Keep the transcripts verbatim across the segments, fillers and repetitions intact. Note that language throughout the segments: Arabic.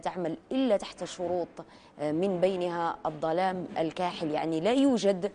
تعمل إلا تحت شروط من بينها الظلام الكاحل، يعني لا يوجد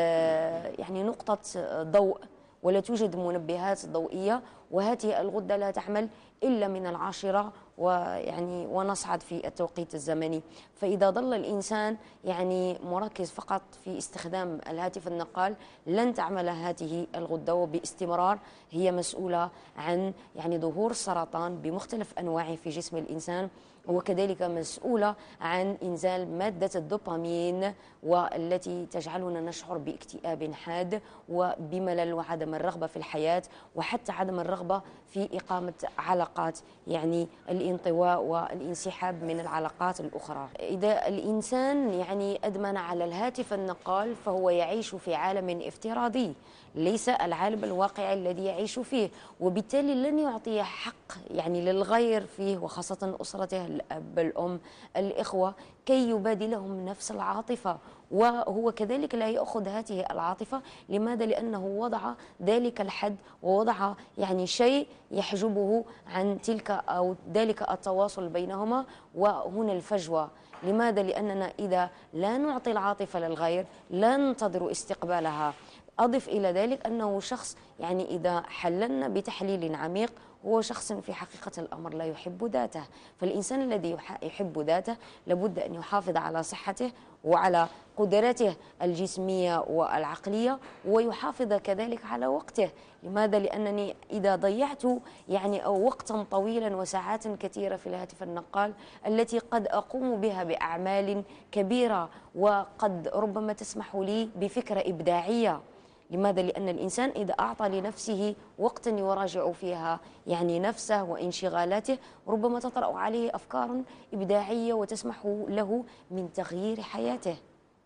يعني نقطة ضوء ولا توجد منبهات ضوئية، وهذه الغدة لا تعمل إلا من العاشرة ويعني ونصعد في التوقيت الزمني. فإذا ظل الإنسان يعني مركز فقط في استخدام الهاتف النقال لن تعمل هذه الغدة، وباستمرار هي مسؤولة عن يعني ظهور السرطان بمختلف أنواعه في جسم الإنسان، وكذلك مسؤولة عن إنزال مادة الدوبامين والتي تجعلنا نشعر باكتئاب حاد وبملل وعدم الرغبة في الحياة، وحتى عدم الرغبة في إقامة علاقات، يعني الانطواء والانسحاب من العلاقات الأخرى. إذا الإنسان يعني أدمن على الهاتف النقال فهو يعيش في عالم افتراضي ليس العالم الواقعي الذي يعيش فيه، وبالتالي لن يعطي حق يعني للغير فيه، وخاصة أسرته، الأب، الأم، الإخوة، كي يبادلهم نفس العاطفة، وهو كذلك لا يأخذ هذه العاطفة. لماذا؟ لأنه وضع ذلك الحد ووضع يعني شيء يحجبه عن تلك أو ذلك التواصل بينهما، وهنا الفجوة. لماذا؟ لأننا إذا لا نعطي العاطفة للغير لا ننتظر استقبالها. أضف إلى ذلك أنه شخص يعني إذا حللنا بتحليل عميق هو شخص في حقيقة الأمر لا يحب ذاته. فالإنسان الذي يحب ذاته لابد أن يحافظ على صحته وعلى قدراته الجسمية والعقلية، ويحافظ كذلك على وقته. لماذا؟ لأنني إذا ضيعت يعني أو وقتا طويلا وساعات كثيرة في الهاتف النقال التي قد أقوم بها بأعمال كبيرة وقد ربما تسمح لي بفكرة إبداعية. لماذا؟ لأن الإنسان إذا أعطى لنفسه وقتا يراجع فيها يعني نفسه وانشغالاته ربما تطرأ عليه أفكار إبداعية وتسمح له من تغيير حياته.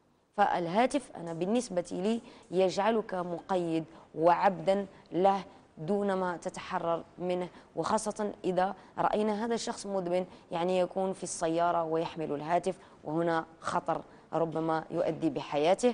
فالهاتف أنا بالنسبة لي يجعلك مقيد وعبدا له دون ما تتحرر منه، وخاصة إذا رأينا هذا الشخص مدمن يعني يكون في السيارة ويحمل الهاتف، وهنا خطر ربما يؤدي بحياته.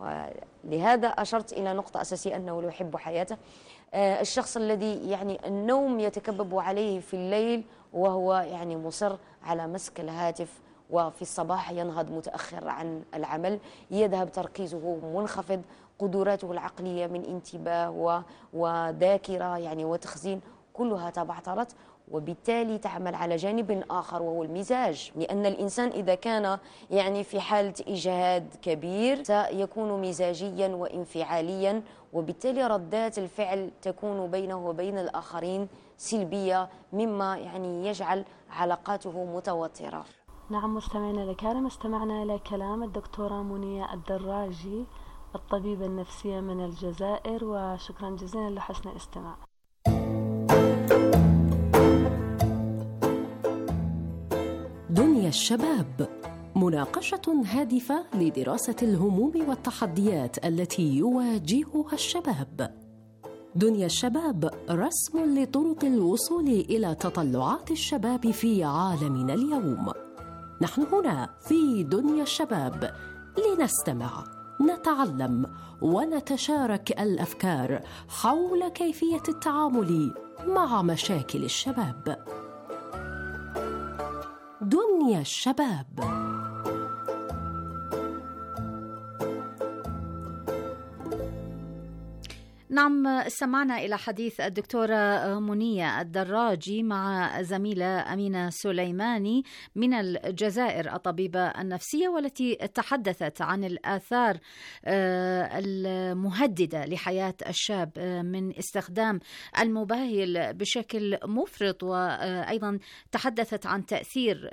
ولهذا أشرت إلى نقطة أساسية أنه لا يحب حياته. الشخص الذي يعني النوم يتكبب عليه في الليل وهو يعني مصر على مسك الهاتف، وفي الصباح ينهض متأخر عن العمل، يذهب تركيزه منخفض، قدراته العقلية من انتباه وذاكرة يعني وتخزين كلها تبعثرت، وبالتالي تعمل على جانب آخر وهو المزاج. لأن الإنسان إذا كان يعني في حالة إجهاد كبير سيكون مزاجيا وانفعاليا، وبالتالي ردات الفعل تكون بينه وبين الآخرين سلبية، مما يعني يجعل علاقاته متوترة. نعم مستمعينا الكرام، استمعنا إلى كلام الدكتورة منية الدراجي الطبيبة النفسية من الجزائر، وشكرا جزيلا لحسن الاستماع. دنيا الشباب، مناقشة هادفة لدراسة الهموم والتحديات التي يواجهها الشباب. دنيا الشباب رسم لطرق الوصول إلى تطلعات الشباب في عالمنا اليوم. نحن هنا في دنيا الشباب لنستمع، نتعلم ونتشارك الأفكار حول كيفية التعامل مع مشاكل الشباب. دنيا الشباب. نعم، استمعنا إلى حديث الدكتورة منية الدراجي مع زميلة أمينة سليماني من الجزائر الطبيبة النفسية، والتي تحدثت عن الآثار المهددة لحياة الشاب من استخدام الموبايل بشكل مفرط، وأيضا تحدثت عن تأثير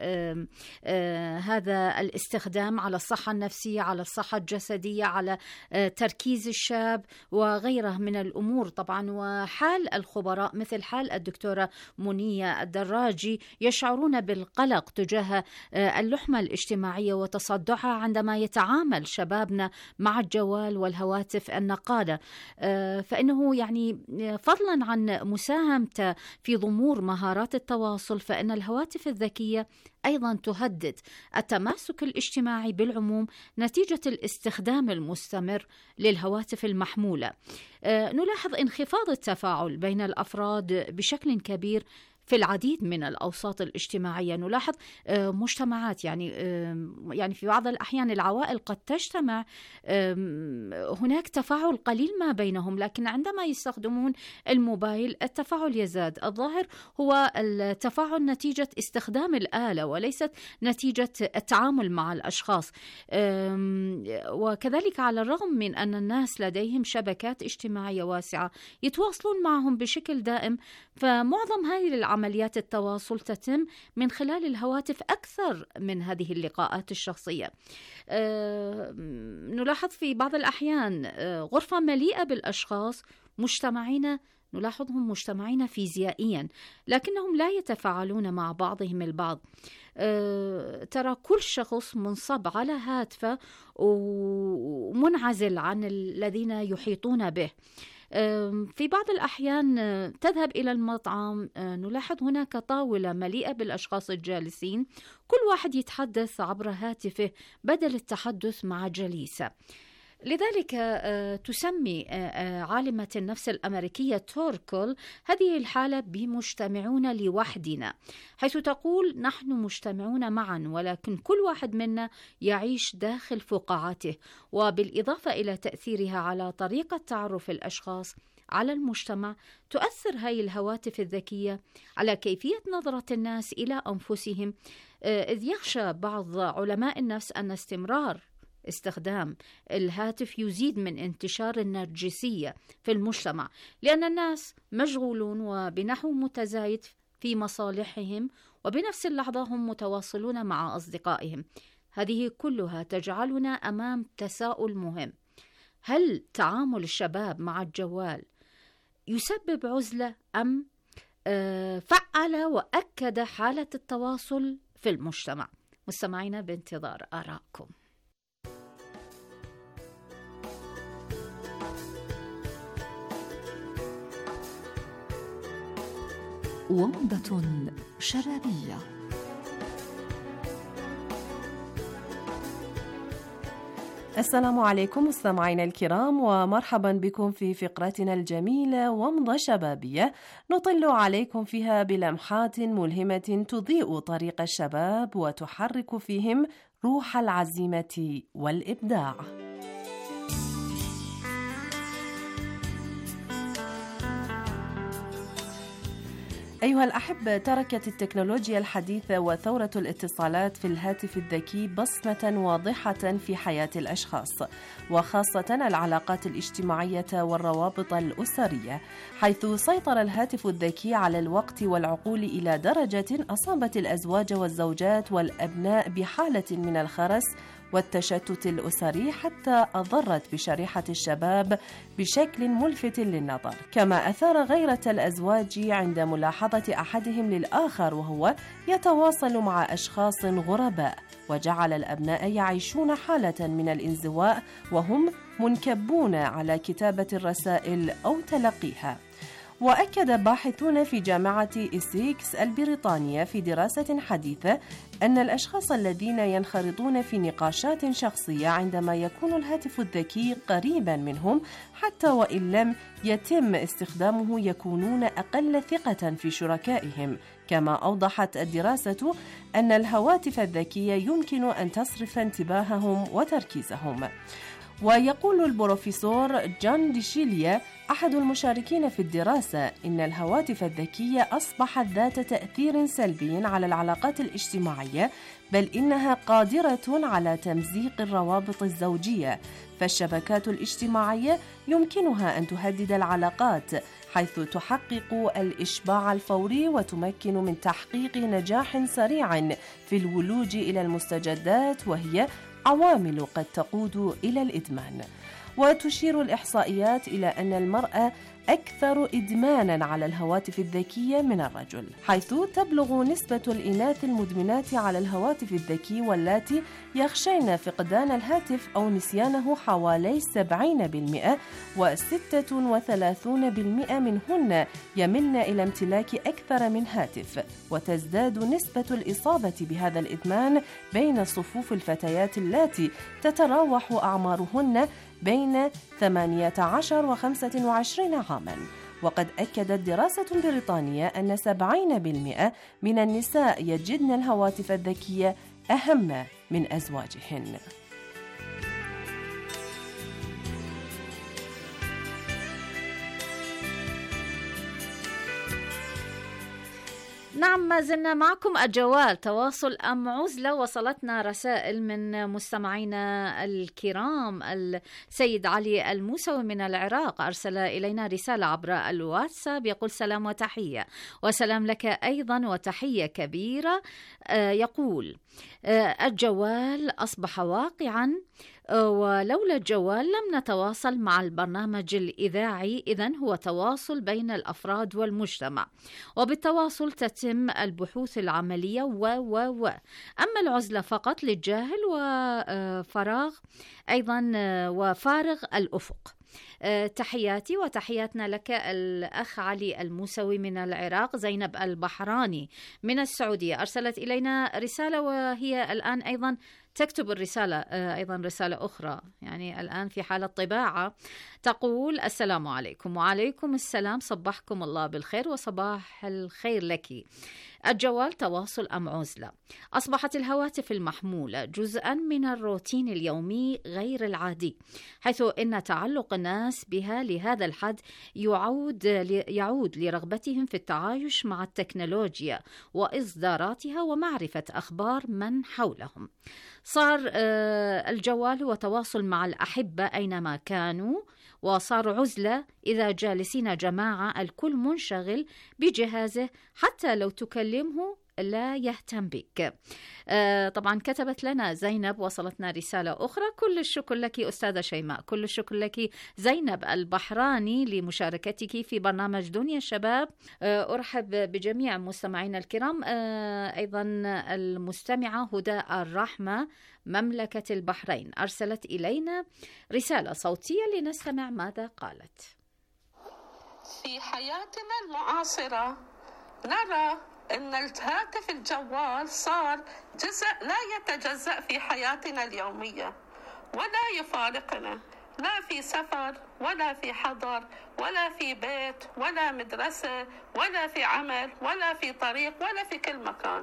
هذا الاستخدام على الصحة النفسية، على الصحة الجسدية، على تركيز الشاب وغيره من الأمور طبعا. وحال الخبراء مثل حال الدكتورة منية الدراجي يشعرون بالقلق تجاه اللحمة الاجتماعية وتصدعها عندما يتعامل شبابنا مع الجوال والهواتف النقالة، فإنه يعني فضلا عن مساهمته في ضمور مهارات التواصل، فإن الهواتف الذكية أيضا تهدد التماسك الاجتماعي بالعموم نتيجة الاستخدام المستمر للهواتف المحمولة. نلاحظ انخفاض التفاعل بين الأفراد بشكل كبير في العديد من الأوساط الاجتماعية. نلاحظ مجتمعات يعني يعني في بعض الأحيان العوائل قد تجتمع، هناك تفاعل قليل ما بينهم، لكن عندما يستخدمون الموبايل التفاعل يزداد. الظاهر هو التفاعل نتيجة استخدام الآلة وليست نتيجة التعامل مع الأشخاص. وكذلك على الرغم من أن الناس لديهم شبكات اجتماعية واسعة يتواصلون معهم بشكل دائم، فمعظم هذه العمليات التواصل تتم من خلال الهواتف أكثر من هذه اللقاءات الشخصية. نلاحظ في بعض الأحيان غرفة مليئة بالأشخاص مجتمعين، نلاحظهم مجتمعين فيزيائيا لكنهم لا يتفاعلون مع بعضهم البعض. أه ترى كل شخص منصب على هاتفه ومنعزل عن الذين يحيطون به. أه في بعض الأحيان تذهب إلى المطعم، أه نلاحظ هناك طاولة مليئة بالأشخاص الجالسين، كل واحد يتحدث عبر هاتفه بدل التحدث مع جليسه. لذلك تسمي عالمة النفس الأمريكية توركل هذه الحالة بمجتمعون لوحدنا، حيث تقول نحن مجتمعون معا ولكن كل واحد منا يعيش داخل فقاعته. وبالإضافة إلى تأثيرها على طريقة تعرف الأشخاص على المجتمع، تؤثر هذه الهواتف الذكية على كيفية نظرة الناس إلى أنفسهم، إذ يخشى بعض علماء النفس أن استمرار استخدام الهاتف يزيد من انتشار النرجسية في المجتمع، لأن الناس مشغولون وبنحو متزايد في مصالحهم، وبنفس اللحظة هم متواصلون مع أصدقائهم. هذه كلها تجعلنا أمام تساؤل مهم: هل تعامل الشباب مع الجوال يسبب عزلة أم فعل وأكد حالة التواصل في المجتمع؟ مستمعينا بانتظار آرائكم. ومضة شبابية. السلام عليكم مستمعينا الكرام، ومرحبا بكم في فقرتنا الجميلة ومضة شبابية نطل عليكم فيها بلمحات ملهمة تضيء طريق الشباب وتحرك فيهم روح العزيمة والإبداع. أيها الأحبة، تركت التكنولوجيا الحديثة وثورة الاتصالات في الهاتف الذكي بصمة واضحة في حياة الأشخاص، وخاصة العلاقات الاجتماعية والروابط الأسرية، حيث سيطر الهاتف الذكي على الوقت والعقول إلى درجة أصابت الأزواج والزوجات والأبناء بحالة من الخرس والتشتت الأسري، حتى أضرت بشريحة الشباب بشكل ملفت للنظر، كما أثار غيرة الأزواج عند ملاحظة أحدهم للآخر وهو يتواصل مع أشخاص غرباء، وجعل الأبناء يعيشون حالة من الانزواء وهم منكبون على كتابة الرسائل أو تلقيها. وأكد باحثون في جامعة إسيكس البريطانية في دراسة حديثة أن الأشخاص الذين ينخرطون في نقاشات شخصية عندما يكون الهاتف الذكي قريبا منهم حتى وإن لم يتم استخدامه يكونون أقل ثقة في شركائهم. كما أوضحت الدراسة أن الهواتف الذكية يمكن أن تصرف انتباههم وتركيزهم. ويقول البروفيسور جان ديشيليا أحد المشاركين في الدراسة إن الهواتف الذكية أصبحت ذات تأثير سلبي على العلاقات الاجتماعية، بل إنها قادرة على تمزيق الروابط الزوجية، فالشبكات الاجتماعية يمكنها أن تهدد العلاقات، حيث تحقق الإشباع الفوري وتمكن من تحقيق نجاح سريع في الولوج إلى المستجدات، وهي عوامل قد تقود إلى الإدمان. وتشير الإحصائيات إلى أن المرأة أكثر إدماناً على الهواتف الذكية من الرجل، حيث تبلغ نسبة الإناث المدمنات على الهواتف الذكي واللاتي يخشين فقدان الهاتف أو نسيانه حوالي سبعين بالمئة، وستة وثلاثون بالمئة منهن يملن إلى امتلاك أكثر من هاتف. وتزداد نسبة الإصابة بهذا الإدمان بين صفوف الفتيات اللاتي تتراوح أعمارهن بين ثمانية عشر وخمسة وعشرين عاماً. وقد أكدت دراسة بريطانية أن سبعين بالمئة من النساء يجدن الهواتف الذكية أهم من أزواجهن. نعم، ما زلنا معكم الجوال تواصل أم عزلة. وصلتنا رسائل من مستمعينا الكرام. السيد علي الموسوي من العراق أرسل إلينا رسالة عبر الواتساب، يقول سلام وتحية. وسلام لك أيضا وتحية كبيرة. يقول الجوال أصبح واقعا، ولولا الجوال لم نتواصل مع البرنامج الإذاعي، إذن هو تواصل بين الأفراد والمجتمع، وبالتواصل تتم البحوث العملية و و و أما العزلة فقط للجاهل وفراغ أيضا وفارغ الأفق. تحياتي وتحياتنا لك الأخ علي الموسوي من العراق. زينب البحراني من السعودية أرسلت إلينا رسالة، وهي الآن أيضا تكتب الرسالة أيضا رسالة أخرى، يعني الآن في حالة طباعة. تقول السلام عليكم. وعليكم السلام، صبحكم الله بالخير وصباح الخير لك. الجوال تواصل أم عزلة؟ أصبحت الهواتف المحمولة جزءا من الروتين اليومي غير العادي، حيث إن تعلق الناس بها لهذا الحد يعود يعود لرغبتهم في التعايش مع التكنولوجيا وإصداراتها ومعرفة أخبار من حولهم. صار الجوال هو تواصل مع الأحبة أينما كانوا، وصار عزلة إذا جالسين جماعة الكل منشغل بجهازه، حتى لو تكلمه لا يهتم بك. آه طبعا كتبت لنا زينب، وصلتنا رسالة أخرى. كل الشكر لك أستاذة شيماء، كل الشكر لك زينب البحراني لمشاركتك في برنامج دنيا الشباب. آه أرحب بجميع مستمعينا الكرام. آه أيضا المستمعة هدى الرحمة مملكة البحرين أرسلت إلينا رسالة صوتية لنستمع ماذا قالت. في حياتنا المعاصرة نرى أن الهاتف الجوال صار جزء لا يتجزأ في حياتنا اليومية، ولا يفارقنا لا في سفر ولا في حضر ولا في بيت ولا مدرسة ولا في عمل ولا في طريق ولا في كل مكان.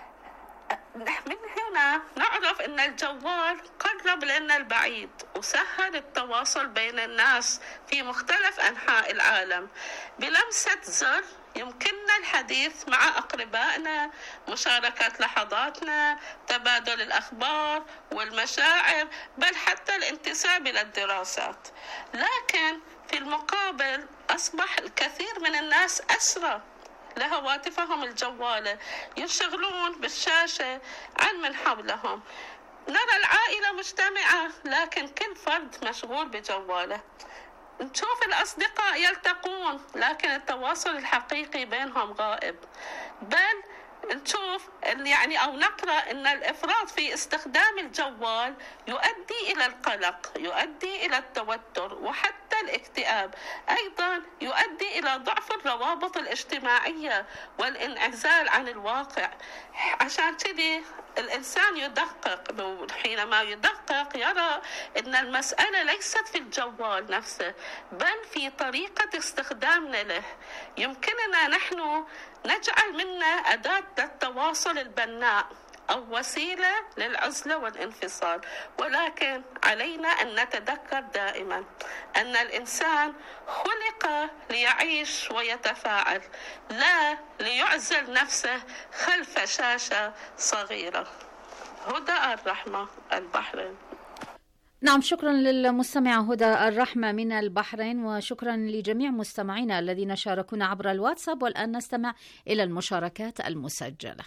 من هنا نعرف أن الجوال قرب لنا البعيد وسهل التواصل بين الناس في مختلف أنحاء العالم. بلمسة زر يمكننا الحديث مع أقربائنا، مشاركة لحظاتنا، تبادل الأخبار والمشاعر، بل حتى الانتساب إلى الدراسات. لكن في المقابل أصبح الكثير من الناس أسرى لهواتفهم الجوالة، ينشغلون بالشاشة عن من حولهم. نرى العائلة مجتمعة لكن كل فرد مشغول بجواله. نشوف الأصدقاء يلتقون لكن التواصل الحقيقي بينهم غائب. بل نشوف يعني أو نقرأ أن الإفراط في استخدام الجوال يؤدي إلى القلق، يؤدي إلى التوتر وحتى الاكتئاب، أيضا يؤدي إلى ضعف الروابط الاجتماعية والانعزال عن الواقع. عشان كذي الإنسان يدقق، حينما يدقق يرى أن المسألة ليست في الجوال نفسه بل في طريقة استخدامنا له. يمكننا نحن نجعل منه أداة للتواصل البناء أو وسيلة للعزلة والانفصال، ولكن علينا أن نتذكر دائما أن الإنسان خلق ليعيش ويتفاعل، لا ليعزل نفسه خلف شاشة صغيرة. هدى الرحمة البحرين. نعم، شكرا للمستمعة هدى الرحمة من البحرين، وشكرا لجميع مستمعينا الذين شاركونا عبر الواتساب. والآن نستمع إلى المشاركات المسجلة.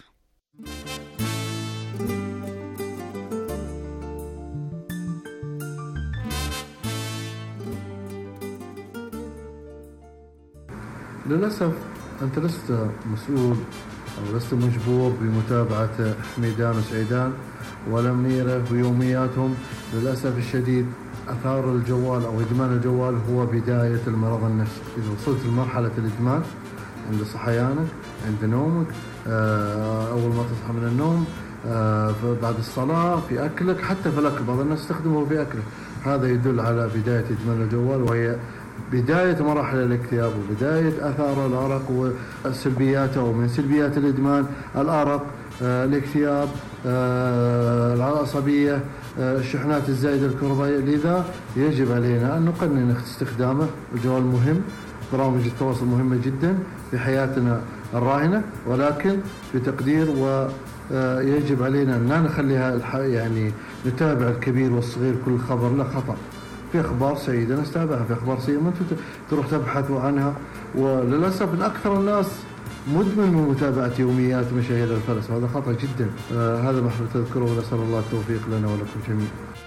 للأسف أنت لست مسؤول أو لست مجبور بمتابعة حميدان وسعيدان ولا منيرة ويومياتهم. للأسف الشديد أثار الجوال أو إدمان الجوال هو بداية المرض النفسي. إذا وصلت لمرحلة الإدمان عند صحيانك، عند نومك، أول ما تصحى من النوم، بعد الصلاة، في أكلك، حتى في الأكل بعض الناس تستخدمه في أكله، هذا يدل على بداية إدمان الجوال، وهي بداية مراحل الاكتئاب وبداية آثار الأرق وسلبياته، ومن سلبيات الإدمان الأرق، آه، الاكتئاب، آه، العصبية، آه، الشحنات الزايدة الكهربائية. لذا يجب علينا أن نقنن استخدامه. الجوال مهم، برامج التواصل مهمة جدا في حياتنا الراهنة، ولكن بتقدير، ويجب علينا أن لا نخليها يعني نتابع الكبير والصغير كل خبر لا خطأ. في أخبار سعيدة نستتابعها، في أخبار سيئة ما تروح تبحثوا عنها. وللأسف إن أكثر الناس مدمن من متابعة يوميات مشاهير الفلس، وهذا خطأ جدا. آه هذا ما حبيت أذكره، ونسأل الله التوفيق لنا ولكم جميعا.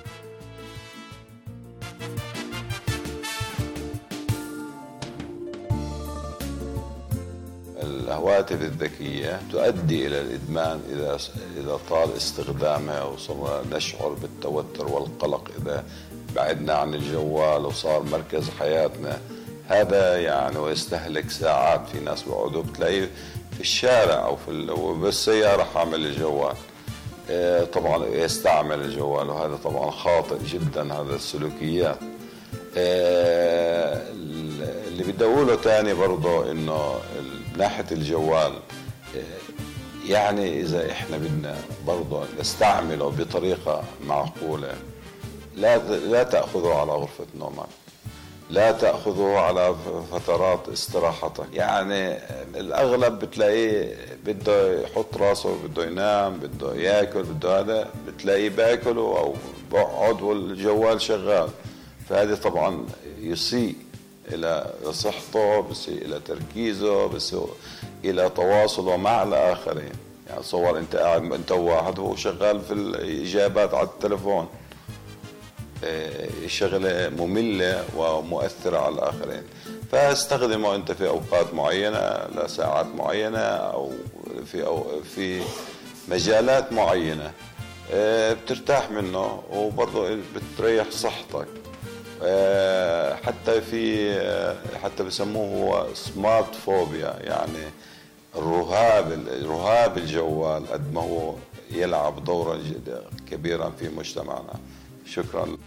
الهواتف الذكية تؤدي إلى الإدمان إذا إذا طال استخدامها، وصرنا نشعر بالتوتر والقلق إذا بعدنا عن الجوال وصار مركز حياتنا. هذا يعني ويستهلك ساعات. في ناس بيقعدوا بتلاقيه في الشارع أو في بالسيارة حامل الجوال، طبعا يستعمل الجوال، وهذا طبعا خاطئ جدا. هذا السلوكيات. اللي بدي أقوله تاني برضه إنه ناحية الجوال، يعني إذا إحنا بدنا برضه نستعمله بطريقة معقولة، لا لا تأخذه على غرفة نومك، لا تأخذه على فترات استراحتك. يعني الأغلب بتلاقيه بده يحط راسه، بده ينام، بده يأكل، بده هذا، بتلاقيه بأكل أو بقعد والجوال شغال. فهذا طبعا يسيء إلى صحته، بيسيء إلى تركيزه، بيسيء إلى تواصله مع الآخرين. يعني صور أنت قاعد أنت واحد وهو شغال في الإجابات على التلفون، شغلة مملة ومؤثرة على الآخرين. فاستخدمه أنت في أوقات معينة لساعات معينة، أو في أو في مجالات معينة بترتاح منه، وبرضه بتريح صحتك. حتى في حتى بسموه هو سمارت فوبيا، يعني الرهاب رهاب الجوال، قد ما هو يلعب دورا كبيرا في مجتمعنا. شكرا.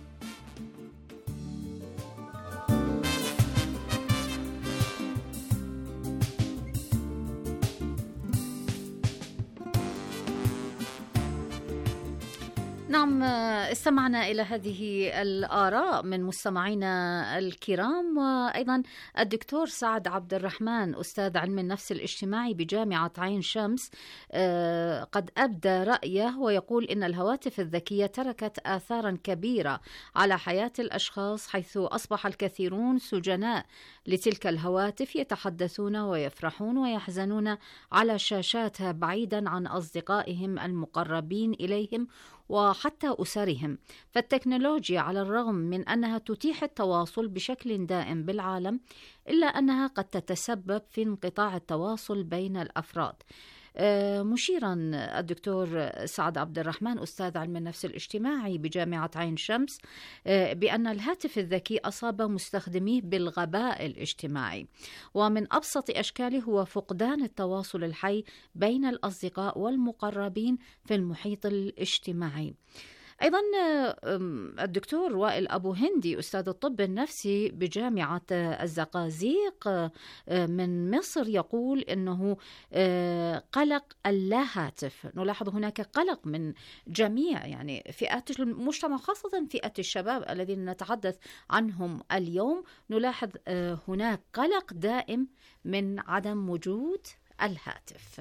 نعم، استمعنا إلى هذه الآراء من مستمعينا الكرام. وأيضا الدكتور سعد عبد الرحمن أستاذ علم النفس الاجتماعي بجامعة عين شمس قد أبدى رأيه، ويقول إن الهواتف الذكية تركت آثارا كبيرة على حياة الأشخاص، حيث أصبح الكثيرون سجناء لتلك الهواتف، يتحدثون ويفرحون ويحزنون على شاشاتها بعيدا عن أصدقائهم المقربين إليهم وحتى أسرهم. فالتكنولوجيا على الرغم من أنها تتيح التواصل بشكل دائم بالعالم، إلا أنها قد تتسبب في انقطاع التواصل بين الأفراد. مشيرا الدكتور سعد عبد الرحمن أستاذ علم النفس الاجتماعي بجامعة عين شمس بأن الهاتف الذكي أصاب مستخدميه بالغباء الاجتماعي، ومن أبسط أشكاله هو فقدان التواصل الحي بين الأصدقاء والمقربين في المحيط الاجتماعي. أيضا الدكتور وائل أبو هندي أستاذ الطب النفسي بجامعة الزقازيق من مصر يقول أنه قلق اللا هاتف. نلاحظ هناك قلق من جميع يعني فئات المجتمع، خاصة فئة الشباب الذين نتحدث عنهم اليوم. نلاحظ هناك قلق دائم من عدم وجود الهاتف.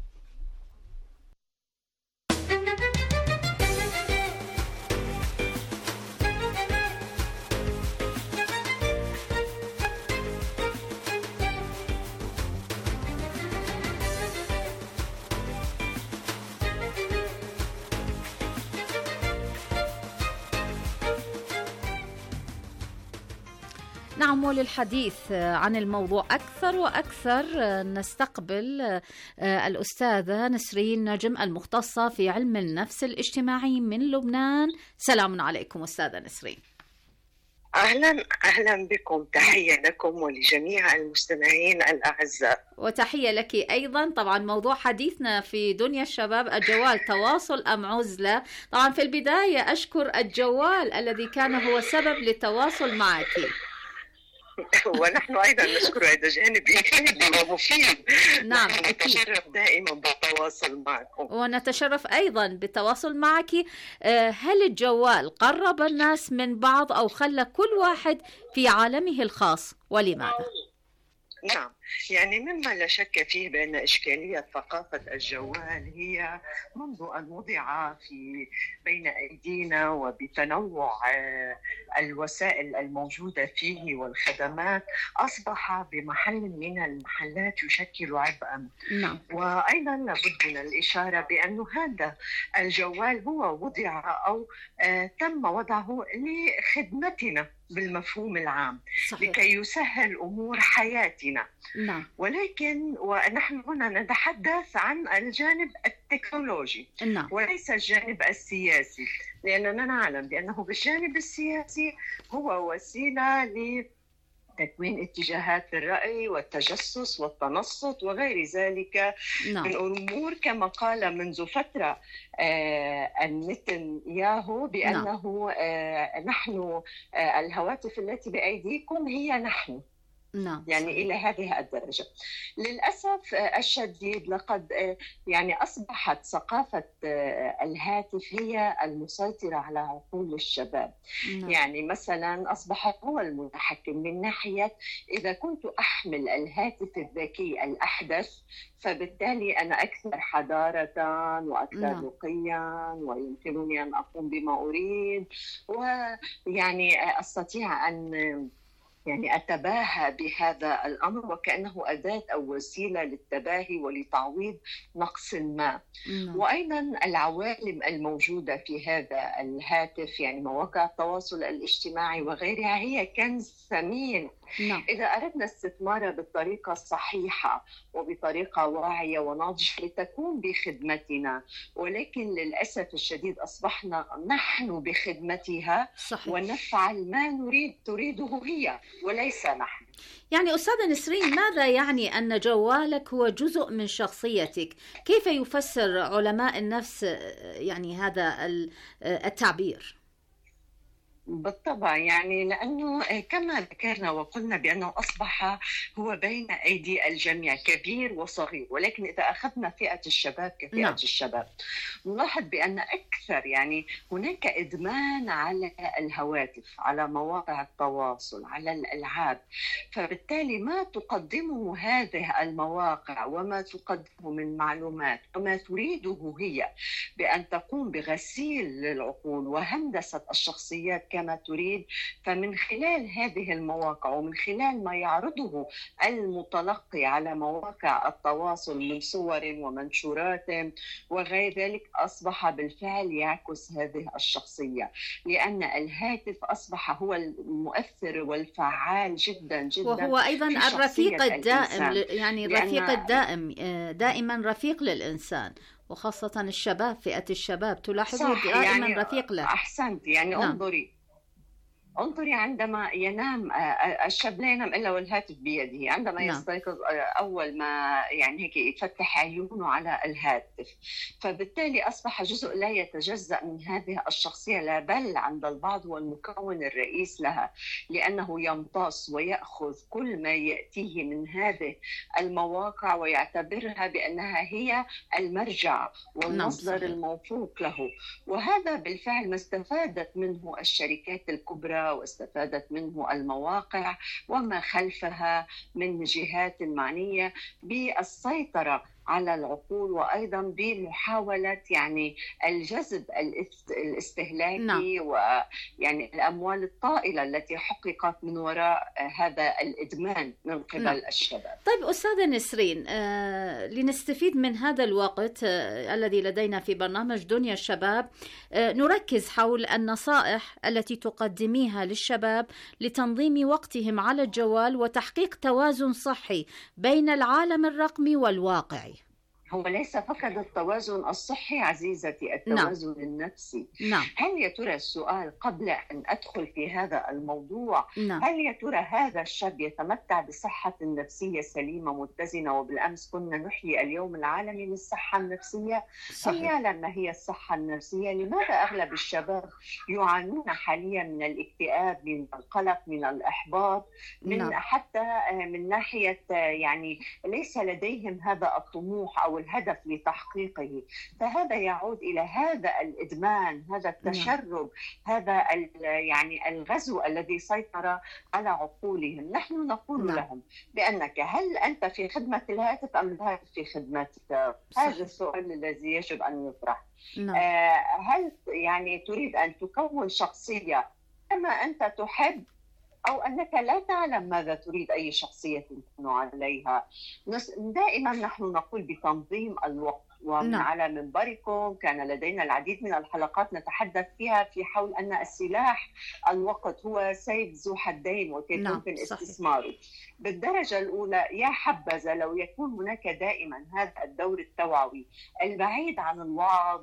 نعم، وللحديث عن الموضوع أكثر وأكثر نستقبل الأستاذة نسرين نجم المختصة في علم النفس الاجتماعي من لبنان. سلام عليكم أستاذة نسرين. أهلا أهلا بكم، تحية لكم ولجميع المستمعين الأعزاء. وتحية لك أيضا. طبعا موضوع حديثنا في دنيا الشباب الجوال، تواصل أم عزلة. طبعا في البداية أشكر الجوال الذي كان هو سبب للتواصل معك. ونحن أيضا نشكر هذا جانب إيجابي ومفيد. نعم، نحن نتشرف دائما بالتواصل معكم، ونتشرف أيضا بالتواصل معك. هل الجوال قرب الناس من بعض أو خلى كل واحد في عالمه الخاص، ولماذا؟ نعم، يعني مما لا شك فيه بأن إشكالية ثقافة الجوال هي منذ أن وضع في بين أيدينا وبتنوع الوسائل الموجودة فيه والخدمات أصبح بمحل من المحلات يشكل عبئا. نعم. وأيضا لابد من الإشارة بأن هذا الجوال هو وضع أو تم وضعه لخدمتنا بالمفهوم العام. صحيح. لكي يسهل أمور حياتنا. نعم. ولكن ونحن هنا نتحدث عن الجانب التكنولوجي. نعم. وليس الجانب السياسي، لأننا نعلم بأنه بالجانب السياسي هو وسيلة لتكوين اتجاهات الرأي والتجسس والتنصت وغير ذلك. نعم. من أمور كما قال منذ فترة آه النتنياهو بأنه نعم. آه نحن آه الهواتف التي بأيديكم هي نحن. نعم. يعني إلى هذه الدرجة. للأسف الشديد لقد يعني أصبحت ثقافة الهاتف هي المسيطرة على عقول الشباب. نعم. يعني مثلا أصبح هو المتحكم من ناحية إذا كنت أحمل الهاتف الذكي الأحدث فبالتالي أنا أكثر حضارة وأكثر نعم. رقيا ويمكنني أن أقوم بما أريد، ويعني أستطيع أن يعني أتباهى بهذا الأمر وكأنه أداة أو وسيلة للتباهي ولتعويض نقص ما. مم. وأيضا العوالم الموجودة في هذا الهاتف يعني مواقع التواصل الاجتماعي وغيرها هي كنز ثمين. نعم. إذا أردنا استثمارها بالطريقة الصحيحة وبطريقة واعية وناضجة لتكون بخدمتنا، ولكن للأسف الشديد أصبحنا نحن بخدمتها. صحيح. ونفعل ما نريد تريده هي وليس نحن. يعني أستاذة نسرين، ماذا يعني أن جوالك هو جزء من شخصيتك؟ كيف يفسر علماء النفس يعني هذا التعبير؟ بالطبع يعني لأنه كما ذكرنا وقلنا بأنه أصبح هو بين أيدي الجميع كبير وصغير، ولكن إذا أخذنا فئة الشباب كفئة نعم. الشباب نلاحظ بأن أكثر يعني هناك إدمان على الهواتف، على مواقع التواصل، على الألعاب. فبالتالي ما تقدمه هذه المواقع وما تقدمه من معلومات وما تريده هي بأن تقوم بغسيل للعقول وهندسة الشخصيات كما تريد، فمن خلال هذه المواقع ومن خلال ما يعرضه المتلقي على مواقع التواصل من صور ومنشورات وغير ذلك أصبح بالفعل يعكس هذه الشخصية، لأن الهاتف أصبح هو المؤثر والفعال جدا جدا، وهو أيضا الرفيق الدائم، يعني الرفيق الدائم دائما رفيق للإنسان، وخاصة الشباب، فئة الشباب تلاحظوا دائما يعني رفيق له. أحسنت. يعني نعم. انظري انظري عندما ينام الشاب لا ينام إلا والهاتف بيده، عندما نعم. يستيقظ أول ما يعني هيك يفتح عيونه على الهاتف، فبالتالي أصبح جزء لا يتجزأ من هذه الشخصية، لا بل عند البعض هو المكون الرئيس لها، لأنه يمتص ويأخذ كل ما يأتيه من هذه المواقع ويعتبرها بأنها هي المرجع والمصدر نعم. الموثوق له. وهذا بالفعل ما استفادت منه الشركات الكبرى واستفادت منه المواقع وما خلفها من جهات معنية بالسيطرة على العقول، وأيضا بمحاولة يعني الجذب الاستهلاكي نعم. ويعني الأموال الطائلة التي حققت من وراء هذا الإدمان من قبل نعم. الشباب. طيب أستاذة نسرين، آه لنستفيد من هذا الوقت آه الذي لدينا في برنامج دنيا الشباب، آه نركز حول النصائح التي تقدميها للشباب لتنظيم وقتهم على الجوال وتحقيق توازن صحي بين العالم الرقمي والواقعي. هو ليس فقط التوازن الصحي عزيزتي، التوازن نعم. النفسي. نعم. هل يا ترى السؤال قبل أن أدخل في هذا الموضوع نعم. هل يا ترى هذا الشاب يتمتع بصحة نفسية سليمة متزنة؟ وبالأمس كنا نحيي اليوم العالمي للصحة النفسية. هيا لما هي الصحة النفسية، لماذا أغلب الشباب يعانون حاليا من الاكتئاب، من القلق، من الإحباط، من نعم. حتى من ناحية يعني ليس لديهم هذا الطموح أو الهدف لتحقيقه؟ فهذا يعود إلى هذا الإدمان، هذا التشرب، هذا يعني الغزو الذي سيطر على عقولهم. نحن نقول نعم. لهم بأنك هل أنت في خدمة الهاتف أم الهاتف في خدمتك؟ هذا السؤال الذي يجب أن يطرح. نعم. آه هل يعني تريد أن تكون شخصية كما أنت تحب، أو أنك لا تعلم ماذا تريد، أي شخصية تكون عليها؟ دائما نحن نقول بتنظيم الوقت، ومن نعم. على منبركم كان لدينا العديد من الحلقات نتحدث فيها في حول أن السلاح الوقت هو سيف ذو حدين وكيف نعم. يمكن استثماره. بالدرجة الأولى يا حبذا لو يكون هناك دائما هذا الدور التوعوي البعيد عن الوعظ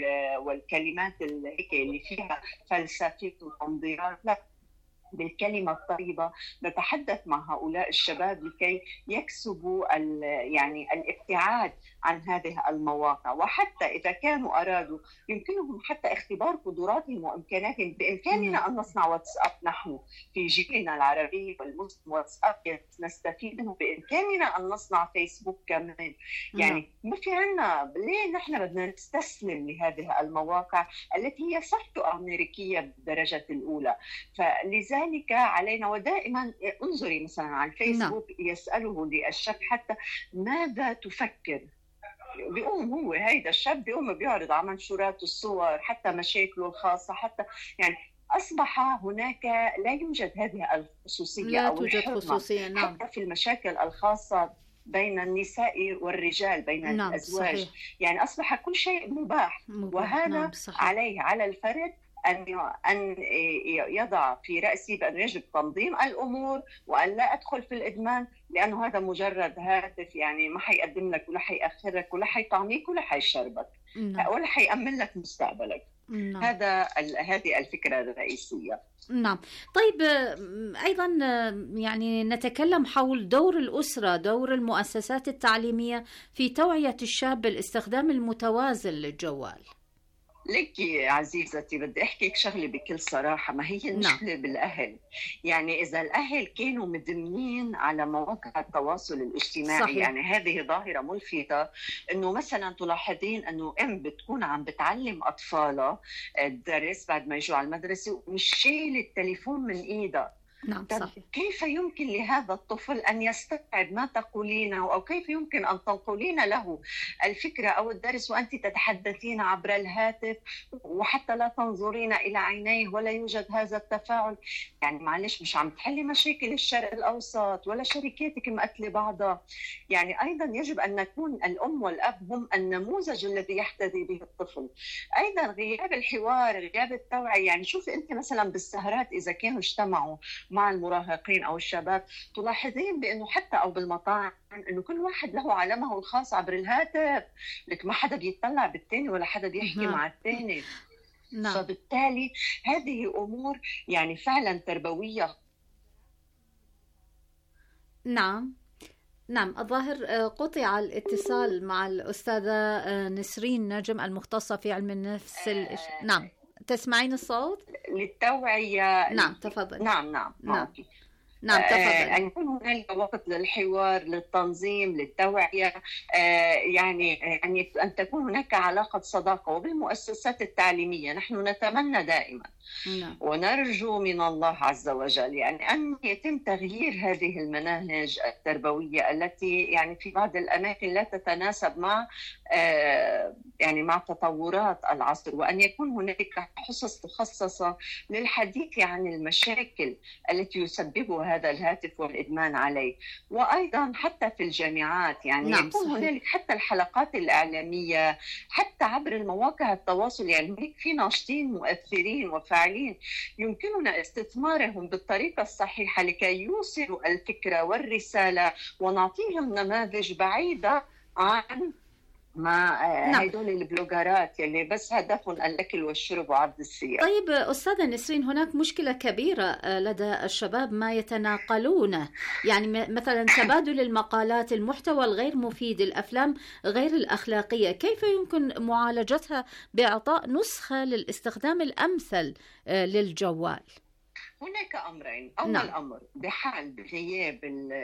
والكلمات اللي فيها فلسفة وتنظيرات، لا، بالكلمة الطيبة نتحدث مع هؤلاء الشباب لكي يكسبوا يعني الابتعاد عن هذه المواقع. وحتى إذا كانوا أرادوا يمكنهم حتى اختبار قدراتهم وإمكاناتهم. بإمكاننا أن نصنع واتساب، نحن في جيلنا العربي والمسلم واتساب نستفيد منه. بإمكاننا أن نصنع فيسبوك كمان. يعني ما في عنا، ليه نحن بدنا نستسلم لهذه المواقع التي هي صحت أمريكية بالدرجة الأولى؟ فلذلك ذلك علينا. ودائما انظري مثلا على الفيسبوك يسأله للشاب حتى ماذا تفكر، بيقوم هو هيدا الشاب بيقوم بيعرض على منشورات الصور حتى مشاكله الخاصة، حتى يعني أصبح هناك لا يوجد هذه الخصوصية لا أو توجد خصوصية نعم. حتى في المشاكل الخاصة بين النساء والرجال، بين نعم. الأزواج صحيح. يعني أصبح كل شيء مباح, مباح. وهذا نعم. عليه على الفرد أن أن يضع في رأسي بأنه يجب تنظيم الأمور وأن لا أدخل في الإدمان، لأنه هذا مجرد هاتف يعني ما حيقدم لك ولا حيأخرك ولا حيطعميك ولا حيشربك ولا حيأمن لك مستقبلك. نعم. هذا هذه الفكرة الرئيسية. نعم. طيب أيضا يعني نتكلم حول دور الأسرة، دور المؤسسات التعليمية في توعية الشاب بالاستخدام المتوازن للجوال. لك يا عزيزتي بدي أحكيك شغلة بكل صراحة، ما هي المشكلة نعم. بالأهل. يعني إذا الأهل كانوا مدمنين على مواقع التواصل الاجتماعي صحيح. يعني هذه ظاهرة ملفتة، إنه مثلا تلاحظين إنه أم بتكون عم بتعلم أطفالها الدرس بعد ما يجوا على المدرسة ومش شايل التليفون من إيدها. نعم صحيح. كيف يمكن لهذا الطفل أن يستوعب ما تقولينه، أو كيف يمكن أن تنقلين له الفكرة أو الدرس وأنت تتحدثين عبر الهاتف وحتى لا تنظرين إلى عينيه ولا يوجد هذا التفاعل؟ يعني معلش مش عم تحلي مشاكل الشرق الأوسط ولا شركاتك مقتلة بعضها. يعني أيضا يجب أن نكون الأم والأب هم النموذج الذي يحتذي به الطفل. أيضا غياب الحوار، غياب التوعية. يعني شوفي أنت مثلا بالسهرات إذا كانوا اجتمعوا مع المراهقين أو الشباب تلاحظين بأنه حتى أو بالمطاعم أنه كل واحد له عالمه الخاص عبر الهاتف، لك ما حدا بيتطلع بالتاني ولا حدا بيحكي مع التاني. نعم. فبالتالي هذه أمور يعني فعلا تربوية. نعم نعم. الظاهر قطع الاتصال مع الأستاذة نسرين نجم المختصة في علم النفس. آه نعم تسمعين الصوت؟ للتوعية. نعم تفضل. نعم نعم نعم نعم تفضل. آه أن يكون هناك وقت للحوار، للتنظيم، للتوعية. آه يعني يعني أن تكون هناك علاقة صداقة. وبالمؤسسات التعليمية نحن نتمنى دائما نعم. ونرجو من الله عز وجل يعني أن يتم تغيير هذه المناهج التربوية التي يعني في بعض الأماكن لا تتناسب مع آه يعني مع تطورات العصر، وأن يكون هناك حصص مخصصة للحديث عن المشاكل التي يسببها هذا الهاتف والإدمان عليه. وأيضا حتى في الجامعات يعني نعم يكون هنالك حتى الحلقات الإعلامية حتى عبر المواقع التواصل. يعني هناك في ناشطين مؤثرين وفاعلين يمكننا استثمارهم بالطريقة الصحيحة لكي يوصلوا الفكرة والرسالة ونعطيهم نماذج بعيدة عن مع نعم. هيدول البلوجرات يلي بس هدفهم الأكل والشرب وعرض السير. طيب أستاذة نسرين، هناك مشكلة كبيرة لدى الشباب ما يتناقلونه، يعني مثلا تبادل المقالات، المحتوى الغير مفيد، الأفلام غير الأخلاقية، كيف يمكن معالجتها بإعطاء نسخة للاستخدام الأمثل للجوال؟ هناك أمرين. أول نعم. أمر بحال بغياب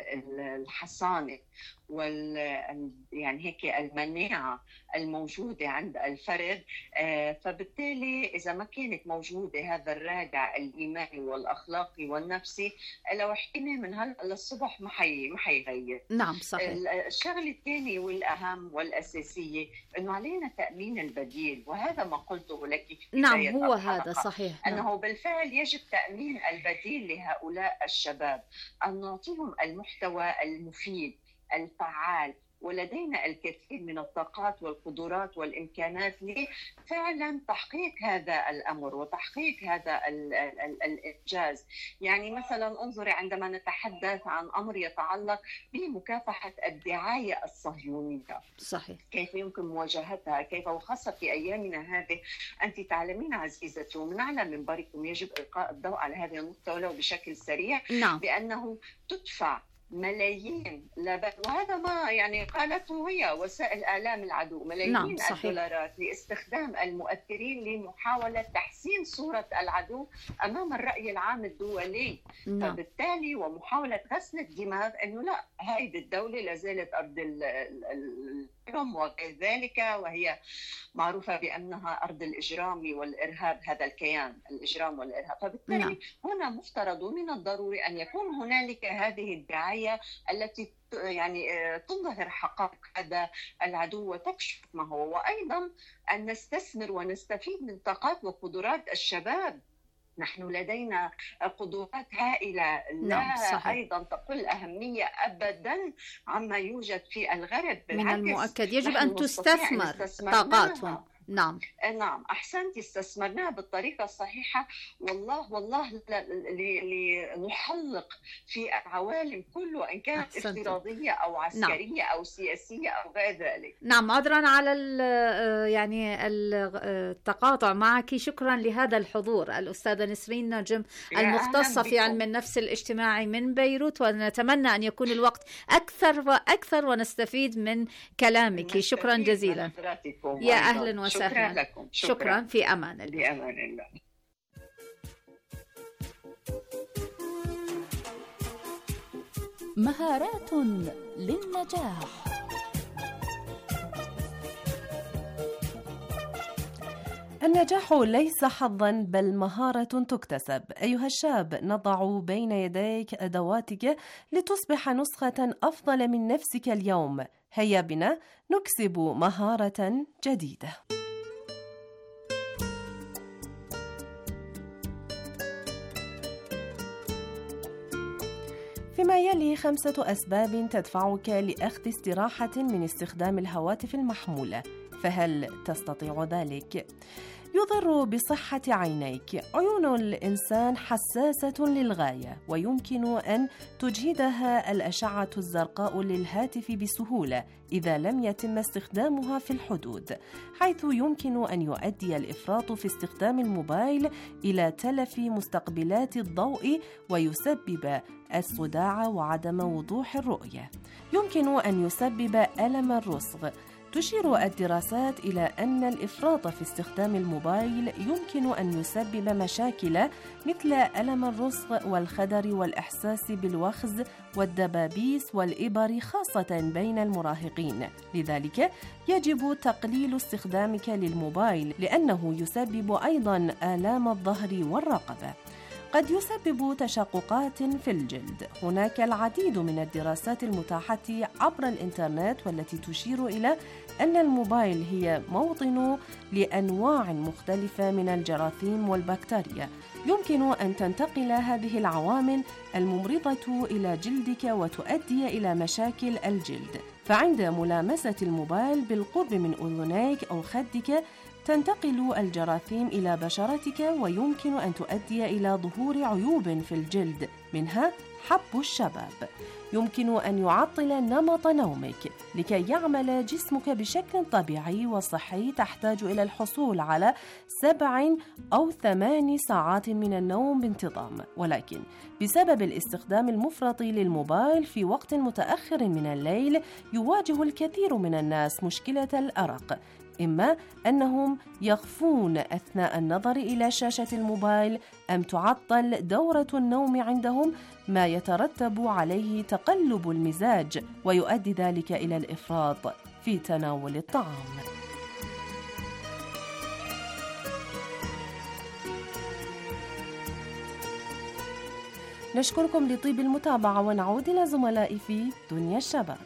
الحصانة وال يعني هيك المناعة الموجودة عند الفرد، فبالتالي إذا ما كانت موجودة هذا الرادع الإيماني والأخلاقي والنفسي، لو حكينا من هلا للصبح ما حي ما حيغير. نعم صحيح. الشغلة الثانية والأهم والأساسية إنه علينا تأمين البديل، وهذا ما قلته لك في بداية نعم هو الحلقة. هذا صحيح. أنه نعم. بالفعل يجب تأمين البديل لهؤلاء الشباب، أن نعطيهم المحتوى المفيد الفعال، ولدينا الكثير من الطاقات والقدرات والإمكانات لفعلا تحقيق هذا الأمر وتحقيق هذا ال ال ال الإنجاز. يعني مثلا انظري عندما نتحدث عن أمر يتعلق بمكافحة الدعاية الصهيونية، صحيح، كيف يمكن مواجهتها، كيف وخاصة في أيامنا هذه. أنت تعلمين عزيزتي ومن أعلى منبركم يجب إلقاء الضوء على هذه النقطة ولو بشكل سريع. نعم. بأنه تدفع ملايين لا وهذا ما يعني قالته هي وسائل إعلام العدو، ملايين نعم الدولارات لاستخدام المؤثرين لمحاولة تحسين صورة العدو أمام الرأي العام الدولي. نعم. فبالتالي ومحاولة غسل الدماغ أنه لا، هذه الدولة لازالت أرض الإجرام وغير ذلك، وهي معروفة بأنها أرض الإجرام والإرهاب، هذا الكيان الإجرام والإرهاب. فبالتالي نعم. هنا مفترض ومن الضروري أن يكون هنالك هذه الدعاية التي يعني تظهر حقائق هذا العدو وتكشف ما هو، وأيضا أن نستثمر ونستفيد من طاقات وقدرات الشباب. نحن لدينا قدرات هائلة لا نعم أيضا تقل أهمية أبدا عما يوجد في الغرب. من المؤكد يجب أن تستثمر طاقاتهم. نعم نعم أحسنت، استثمرناها بالطريقة الصحيحة. والله والله لنحلق في العوالم كله، وإن كانت أحسنت. افتراضية أو عسكرية نعم. أو سياسية أو غير ذلك. نعم، عذرا على يعني التقاطع معك. شكرا لهذا الحضور الأستاذة نسرين نجم المختصة في علم النفس الاجتماعي من بيروت، ونتمنى أن يكون الوقت أكثر وأكثر ونستفيد من كلامك. شكرا جزيلا يا أهلا وسهلا. شكرا لكم. شكرا, شكرا في أمان الله. بأمان الله. مهارات للنجاح. النجاح ليس حظاً بل مهارة تكتسب. أيها الشاب، نضع بين يديك أدواتك لتصبح نسخة أفضل من نفسك اليوم. هيا بنا نكسب مهارة جديدة. فيما يلي خمسة أسباب تدفعك لأخذ استراحة من استخدام الهواتف المحمولة، فهل تستطيع ذلك؟ يضر بصحة عينيك. عيون الإنسان حساسة للغاية، ويمكن أن تجهدها الأشعة الزرقاء للهاتف بسهولة إذا لم يتم استخدامها في الحدود، حيث يمكن أن يؤدي الإفراط في استخدام الموبايل إلى تلف مستقبلات الضوء ويسبب الصداع وعدم وضوح الرؤية. يمكن أن يسبب ألم الرسغ. تشير الدراسات إلى أن الإفراط في استخدام الموبايل يمكن أن يسبب مشاكل مثل ألم الرسغ والخدر والإحساس بالوخز والدبابيس والإبر، خاصة بين المراهقين. لذلك يجب تقليل استخدامك للموبايل، لأنه يسبب أيضاً آلام الظهر والرقبة. قد يسبب تشققات في الجلد. هناك العديد من الدراسات المتاحة عبر الإنترنت والتي تشير إلى أن الموبايل هي موطن لأنواع مختلفة من الجراثيم والبكتيريا. يمكن أن تنتقل هذه العوامل الممرضة إلى جلدك وتؤدي إلى مشاكل الجلد. فعند ملامسة الموبايل بالقرب من أذنيك أو خدك تنتقل الجراثيم إلى بشرتك، ويمكن أن تؤدي إلى ظهور عيوب في الجلد منها حب الشباب. يمكن أن يعطل نمط نومك. لكي يعمل جسمك بشكل طبيعي وصحي تحتاج إلى الحصول على سبع أو ثمان ساعات من النوم بانتظام، ولكن بسبب الاستخدام المفرط للموبايل في وقت متأخر من الليل يواجه الكثير من الناس مشكلة الأرق، إما أنهم يغفون أثناء النظر إلى شاشة الموبايل أم تعطل دورة النوم عندهم، ما يترتب عليه تقلب المزاج ويؤدي ذلك إلى الإفراط في تناول الطعام. نشكركم لطيب المتابعة ونعود إلى زملائي في دنيا الشباب.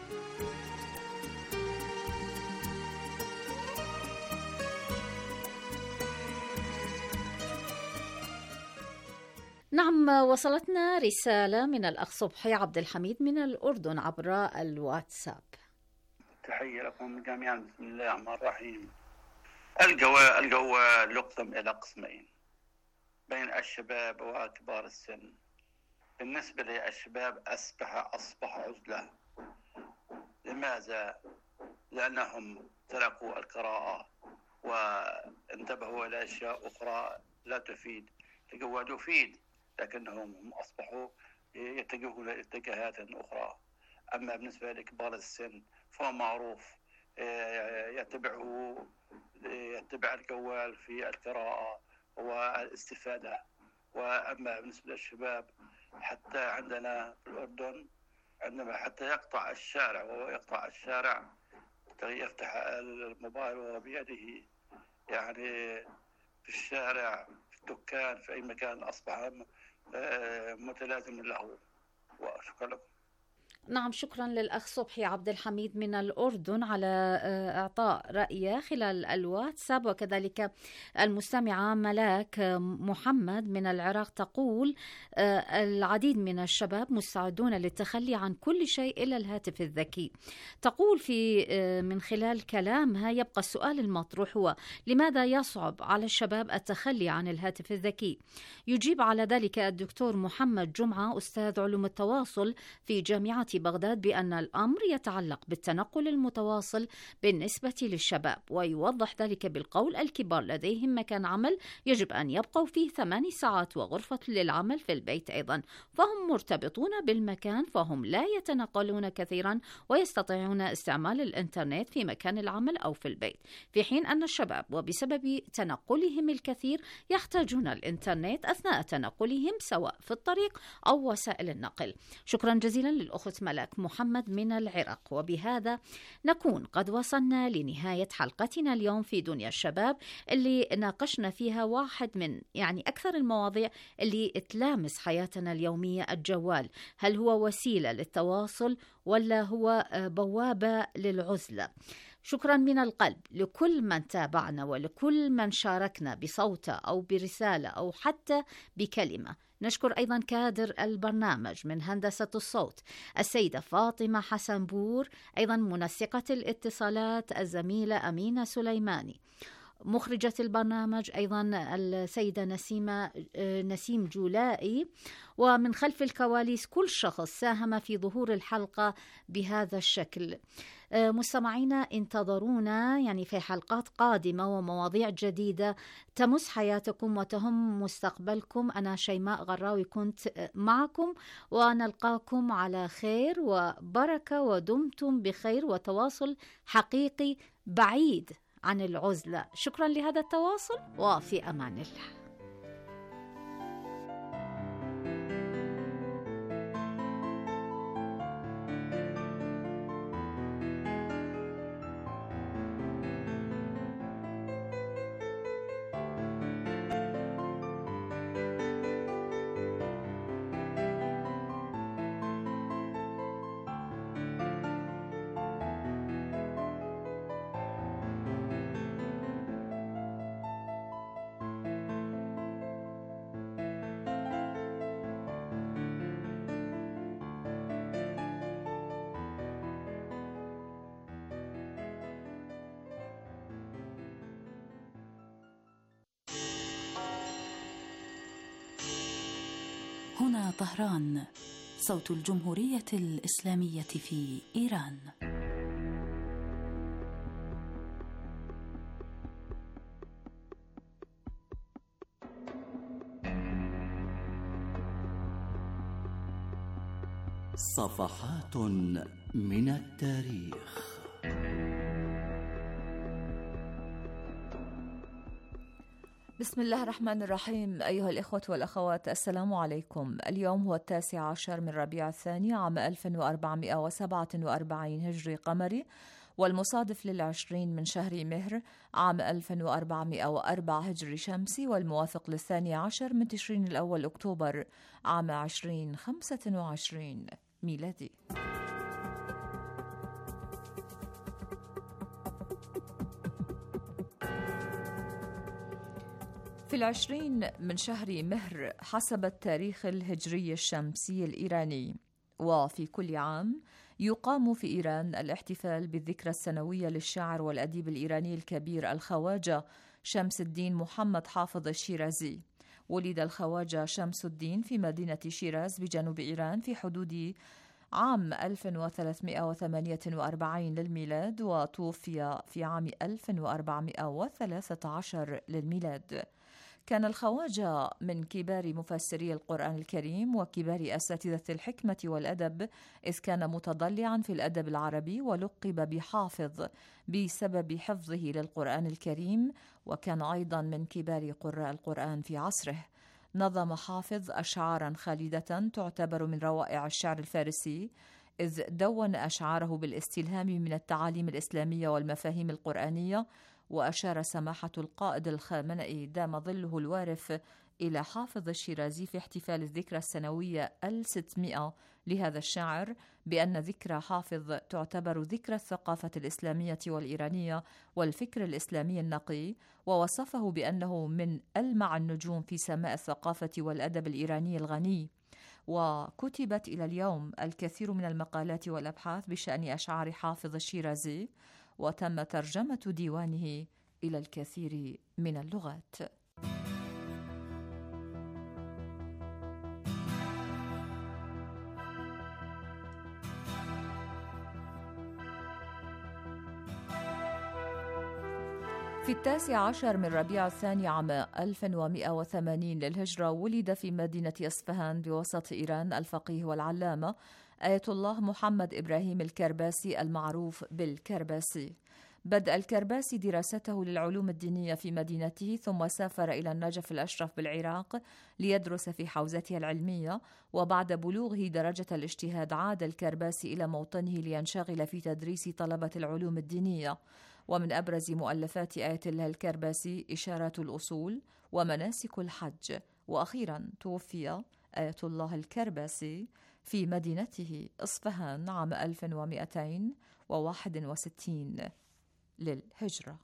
نعم، وصلتنا رسالة من الأخ صبحي عبد الحميد من الأردن عبر الواتساب. تحية لكم جميعا. بسم الله الرحمن الرحيم. الجو الجو يقسم إلى قسمين بين الشباب وكبار السن. بالنسبة للشباب أصبح أصبح عزلة. لماذا؟ لأنهم تركوا القراءة وانتبهوا إلى أشياء أخرى لا تفيد. الجو تفيد لكنهم أصبحوا يتجهون لاتجاهات أخرى. أما بالنسبة لكبار السن فهو معروف يتبعه يتبع الجوال في القراءة والاستفادة. وأما بالنسبة للشباب حتى عندنا في الأردن عندما حتى يقطع الشارع وهو يقطع الشارع يفتح الموبايل وهو بيده، يعني في الشارع في الدكان في أي مكان أصبح متلازم له. وشكرا لكم. نعم، شكرا للأخ صبحي عبد الحميد من الأردن على إعطاء رأيه خلال الواتساب. وكذلك المستمعة ملاك محمد من العراق تقول العديد من الشباب مستعدون للتخلي عن كل شيء إلا الهاتف الذكي. تقول في من خلال كلامها يبقى السؤال المطروح هو لماذا يصعب على الشباب التخلي عن الهاتف الذكي؟ يجيب على ذلك الدكتور محمد جمعة أستاذ علوم التواصل في جامعة بغداد بأن الأمر يتعلق بالتنقل المتواصل بالنسبة للشباب، ويوضح ذلك بالقول الكبار لديهم مكان عمل يجب أن يبقوا فيه ثماني ساعات وغرفة للعمل في البيت أيضا، فهم مرتبطون بالمكان فهم لا يتنقلون كثيرا ويستطيعون استعمال الإنترنت في مكان العمل أو في البيت، في حين أن الشباب وبسبب تنقلهم الكثير يحتاجون الإنترنت أثناء تنقلهم سواء في الطريق أو وسائل النقل. شكرا جزيلا للأخت ملاك محمد من العراق. وبهذا نكون قد وصلنا لنهاية حلقتنا اليوم في دنيا الشباب اللي ناقشنا فيها واحد من يعني أكثر المواضيع اللي تلامس حياتنا اليومية، الجوال. هل هو وسيلة للتواصل ولا هو بوابة للعزلة؟ شكرا من القلب لكل من تابعنا ولكل من شاركنا بصوته أو برسالة أو حتى بكلمة. نشكر أيضا كادر البرنامج من هندسة الصوت السيدة فاطمة حسن بور، أيضا منسقة الاتصالات الزميلة أمينة سليماني، مخرجة البرنامج أيضا السيدة نسيمة نسيم جولائي، ومن خلف الكواليس كل شخص ساهم في ظهور الحلقة بهذا الشكل. مستمعينا انتظرونا يعني في حلقات قادمة ومواضيع جديدة تمس حياتكم وتهم مستقبلكم. أنا شيماء غراوي كنت معكم، ونلقاكم على خير وبركة، ودمتم بخير وتواصل حقيقي بعيد عن العزلة. شكرا لهذا التواصل وفي أمان الله. هنا طهران، صوت الجمهورية الإسلامية في إيران. صفحات من التاريخ. بسم الله الرحمن الرحيم. أيها الإخوة والأخوات، السلام عليكم. اليوم هو التاسع عشر من ربيع الثاني عام ألف وأربعمائة وسبعة وأربعين هجري قمري، والمصادف للعشرين من شهر مهر عام ألف وأربعمائة وأربعة هجري شمسي، والموافق للثاني عشر من تشرين الأول أكتوبر عام عشرين خمسة وعشرين ميلادي. في العشرين من شهر مهر حسب التاريخ الهجري الشمسي الإيراني، وفي كل عام يقام في إيران الاحتفال بالذكرى السنوية للشاعر والأديب الإيراني الكبير الخواجة شمس الدين محمد حافظ الشيرازي. ولد الخواجة شمس الدين في مدينة شيراز بجنوب إيران في حدود عام ألف وثلاثمائة وثمانية وأربعين للميلاد، وتوفي في عام ألف وأربعمائة وثلاثة عشر للميلاد. كان الخواجة من كبار مفسري القرآن الكريم وكبار أساتذة الحكمة والأدب، إذ كان متضلعا في الأدب العربي، ولقب بحافظ بسبب حفظه للقرآن الكريم، وكان أيضا من كبار قراء القرآن في عصره. نظم حافظ أشعارا خالدة تعتبر من روائع الشعر الفارسي، إذ دون أشعاره بالاستلهام من التعاليم الإسلامية والمفاهيم القرآنية. وأشار سماحة القائد الخامنئي دام ظله الوارف إلى حافظ الشيرازي في احتفال الذكرى السنوية الستمائة لهذا الشاعر بأن ذكرى حافظ تعتبر ذكرى الثقافة الإسلامية والإيرانية والفكر الإسلامي النقي، ووصفه بأنه من ألمع النجوم في سماء الثقافة والأدب الإيراني الغني. وكتبت إلى اليوم الكثير من المقالات والأبحاث بشأن أشعار حافظ الشيرازي، وتم ترجمة ديوانه إلى الكثير من اللغات. في التاسع عشر من ربيع الثاني عام ألف ومائة وثمانين للهجرة ولد في مدينة إصفهان بوسط إيران الفقيه والعلامة آية الله محمد إبراهيم الكرباسي المعروف بالكرباسي. بدأ الكرباسي دراسته للعلوم الدينية في مدينته، ثم سافر إلى النجف الأشرف بالعراق ليدرس في حوزته العلمية. وبعد بلوغه درجة الاجتهاد عاد الكرباسي إلى موطنه لينشغل في تدريس طلبة العلوم الدينية. ومن أبرز مؤلفات آية الله الكرباسي إشارات الأصول ومناسك الحج. وأخيرا توفي آية الله الكرباسي في مدينته إصفهان عام ألف ومائتين وواحد وستين للهجرة.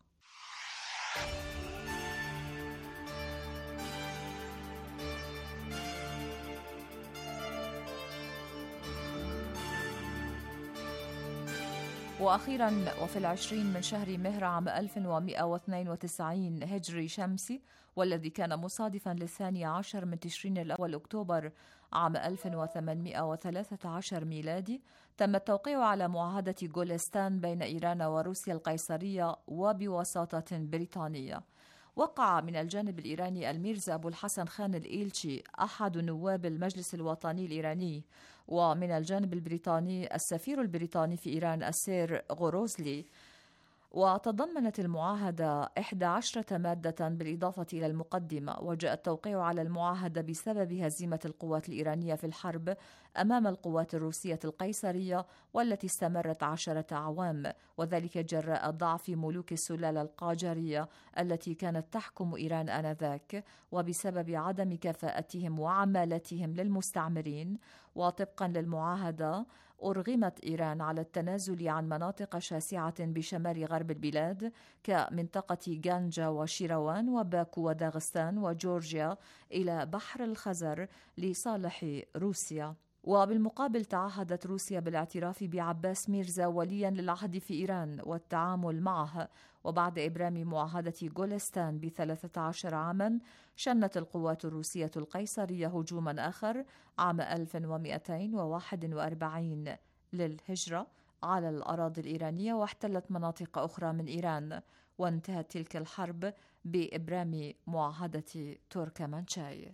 وأخيرا وفي العشرين من شهر مهر عام ألف ومائة واثنين وتسعين هجري شمسي، والذي كان مصادفا للثاني عشر من تشرين الأول أكتوبر عام ألف وثمانمائة وثلاثة عشر ميلادي، تم التوقيع على معاهدة غولستان بين إيران وروسيا القيصرية وبوساطة بريطانية. وقع من الجانب الإيراني الميرزا أبو الحسن خان الإيلشي أحد نواب المجلس الوطني الإيراني، ومن الجانب البريطاني السفير البريطاني في إيران السير غوروزلي. وتضمنت المعاهدة إحدى عشرة مادة بالإضافة إلى المقدمة، وجاء التوقيع على المعاهدة بسبب هزيمة القوات الإيرانية في الحرب أمام القوات الروسية القيصرية، والتي استمرت عشرة أعوام، وذلك جراء ضعف ملوك السلالة القاجرية التي كانت تحكم إيران آنذاك، وبسبب عدم كفاءتهم وعمالتهم للمستعمرين. وطبقا للمعاهدة أرغمت إيران على التنازل عن مناطق شاسعة بشمال غرب البلاد كمنطقة غانجا وشيروان وباكو وداغستان وجورجيا إلى بحر الخزر لصالح روسيا. وبالمقابل تعهدت روسيا بالاعتراف بعباس ميرزا وليا للعهد في إيران والتعامل معه. وبعد إبرام معاهدة غولستان بثلاثة عشر عاما شنت القوات الروسية القيصرية هجوما آخر عام ألف ومئتين وواحد وأربعين للهجرة على الأراضي الإيرانية، واحتلت مناطق أخرى من إيران، وانتهت تلك الحرب بإبرام معاهدة توركمانشاي.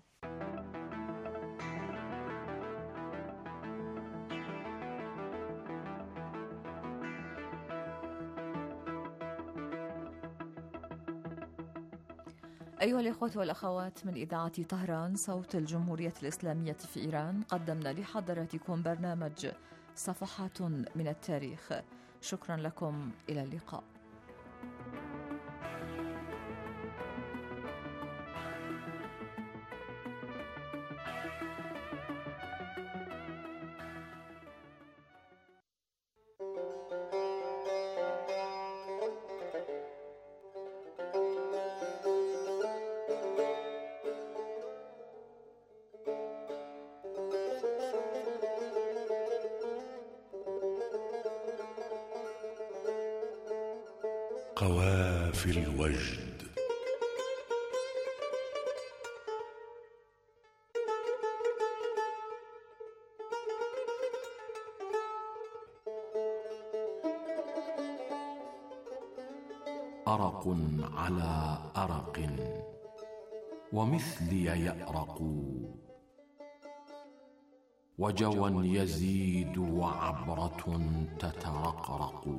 أيها الإخوة والأخوات، من إذاعة طهران صوت الجمهورية الإسلامية في إيران، قدمنا لحضراتكم برنامج صفحات من التاريخ. شكرا لكم، إلى اللقاء. قوافي الوجد. أرق على أرق ومثلي يأرق، وجوى يزيد وعبرة تترقرق.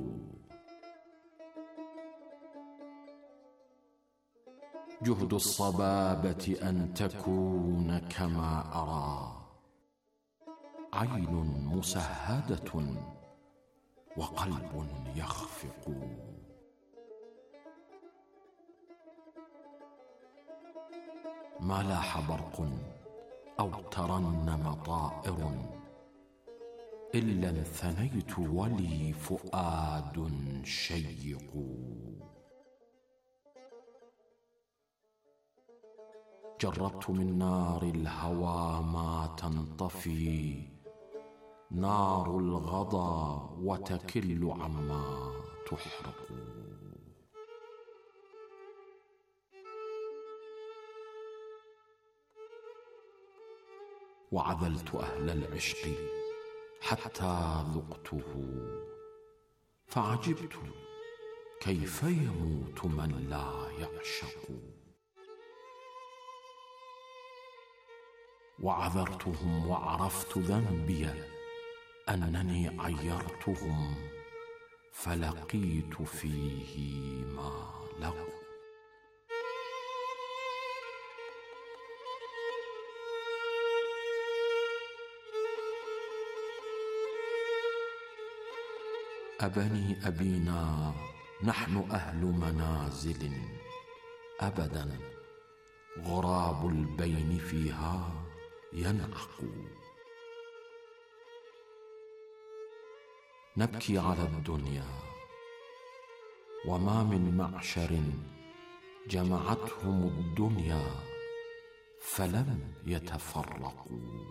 جهد الصبابة أن تكون كما أرى، عين مسهدة وقلب يخفق. ما لاح برق أو ترنم طائر، إلا انثنيت ولي فؤاد شيق. جربت من نار الهوى ما تنطفي، نار الغضا وتكل عما تحرق. وعذلت أهل العشق حتى ذقته، فعجبت كيف يموت من لا يعشق. وعذرتهم وعرفت ذنبي أنني عيرتهم، فلقيت فيه ما لقوا. أبني أبينا نحن أهل منازل، أبدا غراب البين فيها ينعق. نبكي على الدنيا وما من معشر جمعتهم الدنيا فلم يتفرقوا.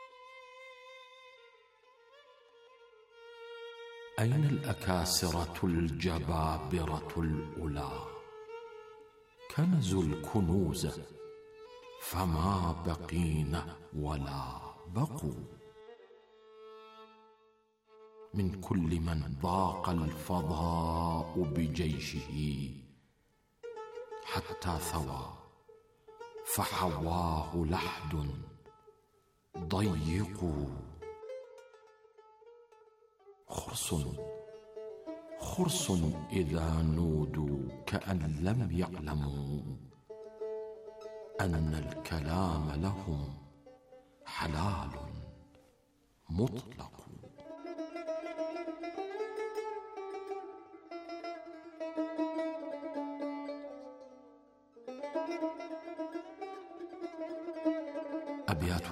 أين الأكاسرة الجبابرة الأولى؟ كنزوا الكنوز فما بقين ولا بقوا. من كل من ضاق الفضاء بجيشه، حتى ثوى فحواه لحد ضيق. خرس خرس إذا نودوا كأن لم يعلموا أن الكلام لهم حلال مطلق. أبيات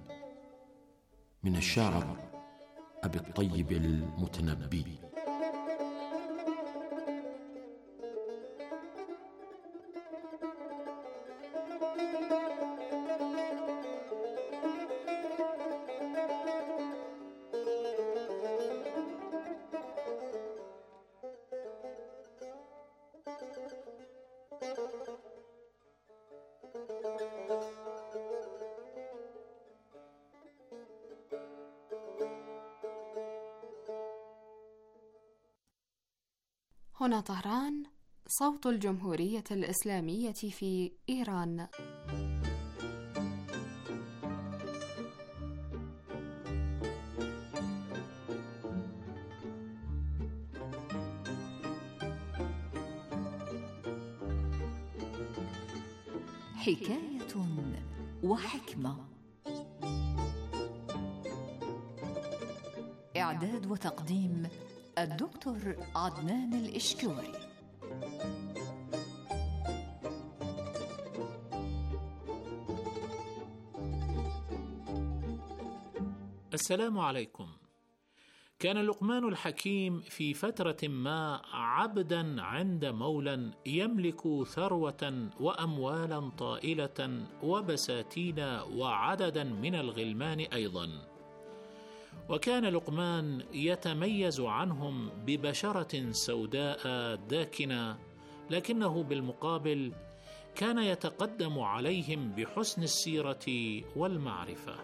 من الشاعر أبي الطيب المتنبي. هنا طهران، صوت الجمهورية الإسلامية في إيران. حكاية وحكمة. إعداد وتقديم الدكتور عدنان الإشكوري. السلام عليكم. كان لقمان الحكيم في فترة ما عبدا عند مولى يملك ثروة وأموالا طائلة وبساتين وعددا من الغلمان أيضا. وكان لقمان يتميز عنهم ببشرة سوداء داكنة، لكنه بالمقابل كان يتقدم عليهم بحسن السيرة والمعرفة.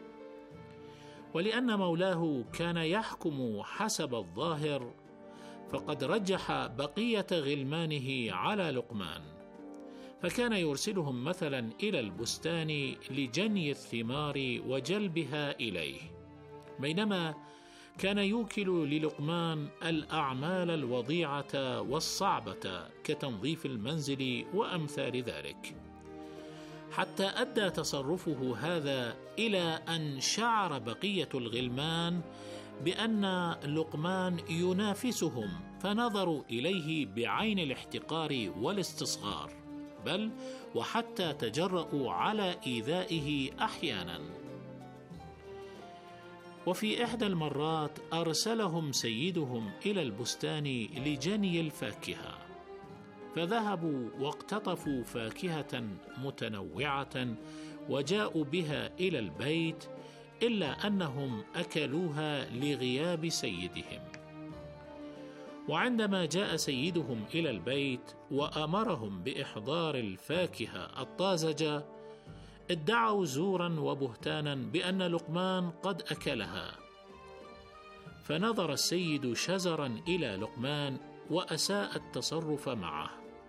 ولأن مولاه كان يحكم حسب الظاهر، فقد رجح بقية غلمانه على لقمان، فكان يرسلهم مثلا إلى البستان لجني الثمار وجلبها إليه، بينما كان يوكل للقمان الأعمال الوضيعة والصعبة كتنظيف المنزل وأمثال ذلك، حتى أدى تصرفه هذا إلى أن شعر بقية الغلمان بأن لقمان ينافسهم، فنظروا إليه بعين الاحتقار والاستصغار، بل وحتى تجرؤوا على إيذائه أحيانا. وفي إحدى المرات أرسلهم سيدهم إلى البستان لجني الفاكهة، فذهبوا واقتطفوا فاكهة متنوعة وجاءوا بها إلى البيت، إلا أنهم أكلوها لغياب سيدهم. وعندما جاء سيدهم إلى البيت وأمرهم بإحضار الفاكهة الطازجة، ادعوا زورا وبهتانا بأن لقمان قد أكلها. فنظر السيد شزرا إلى لقمان وأساء التصرف معه.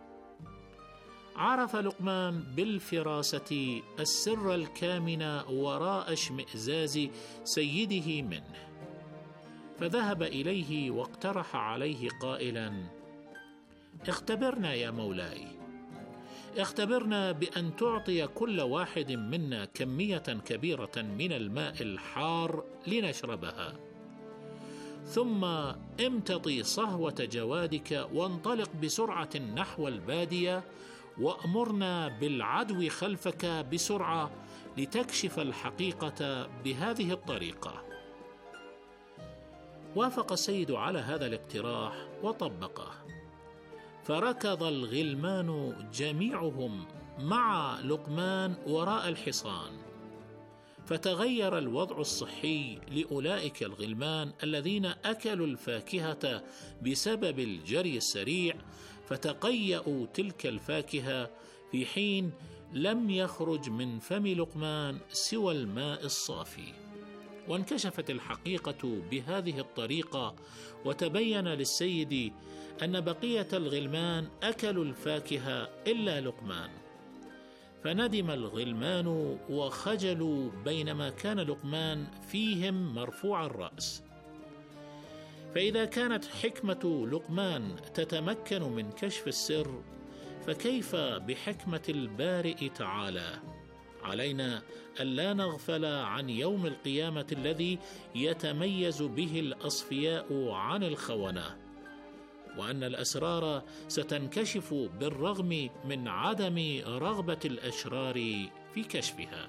عرف لقمان بالفراسة السر الكامن وراء اشمئزاز سيده منه، فذهب إليه واقترح عليه قائلا: اختبرنا يا مولاي، اختبرنا بأن تعطي كل واحد منا كمية كبيرة من الماء الحار لنشربها، ثم امتطي صهوة جوادك وانطلق بسرعة نحو البادية، وأمرنا بالعدو خلفك بسرعة لتكشف الحقيقة بهذه الطريقة. وافق السيد على هذا الاقتراح وطبقه، فركض الغلمان جميعهم مع لقمان وراء الحصان، فتغير الوضع الصحي لأولئك الغلمان الذين أكلوا الفاكهة بسبب الجري السريع، فتقيأوا تلك الفاكهة في حين لم يخرج من فم لقمان سوى الماء الصافي. وانكشفت الحقيقة بهذه الطريقة، وتبين للسيد أن بقية الغلمان أكلوا الفاكهة إلا لقمان، فندم الغلمان وخجلوا، بينما كان لقمان فيهم مرفوع الرأس. فإذا كانت حكمة لقمان تتمكن من كشف السر، فكيف بحكمة البارئ تعالى؟ علينا ألا نغفل عن يوم القيامة الذي يتميز به الأصفياء عن الخونة، وأن الأسرار ستنكشف بالرغم من عدم رغبة الأشرار في كشفها.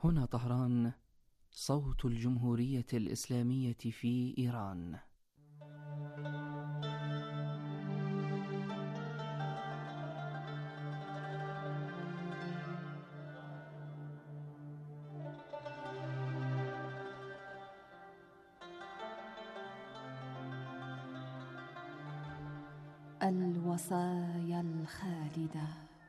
هنا طهران، صوت الجمهورية الإسلامية في إيران. الوصايا الخالدة.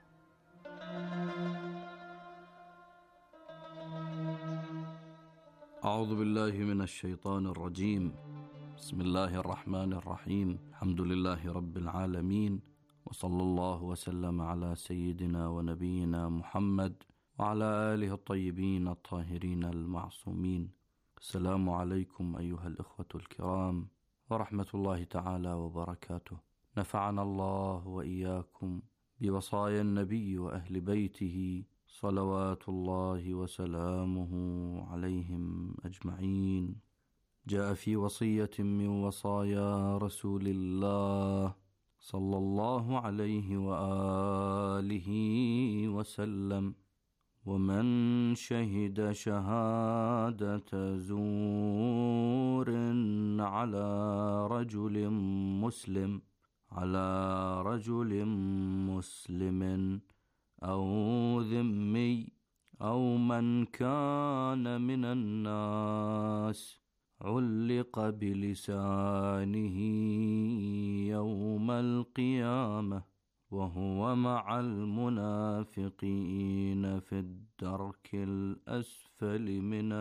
أعوذ بالله من الشيطان الرجيم. بسم الله الرحمن الرحيم. الحمد لله رب العالمين، وصلى الله وسلم على سيدنا ونبينا محمد وعلى آله الطيبين الطاهرين المعصومين. السلام عليكم أيها الإخوة الكرام ورحمة الله تعالى وبركاته. نفعنا الله وإياكم بوصايا النبي وأهل بيته صلوات الله وسلامه عليهم أجمعين. جاء في وصية من وصايا رسول الله صلى الله عليه وآله وسلم: ومن شهد شهادة زور على رجل مسلم على رجل مسلم أو ذمي أو من كان من الناس علق بلسانه يوم القيامة وهو مع المنافقين في الدرك الأسفل من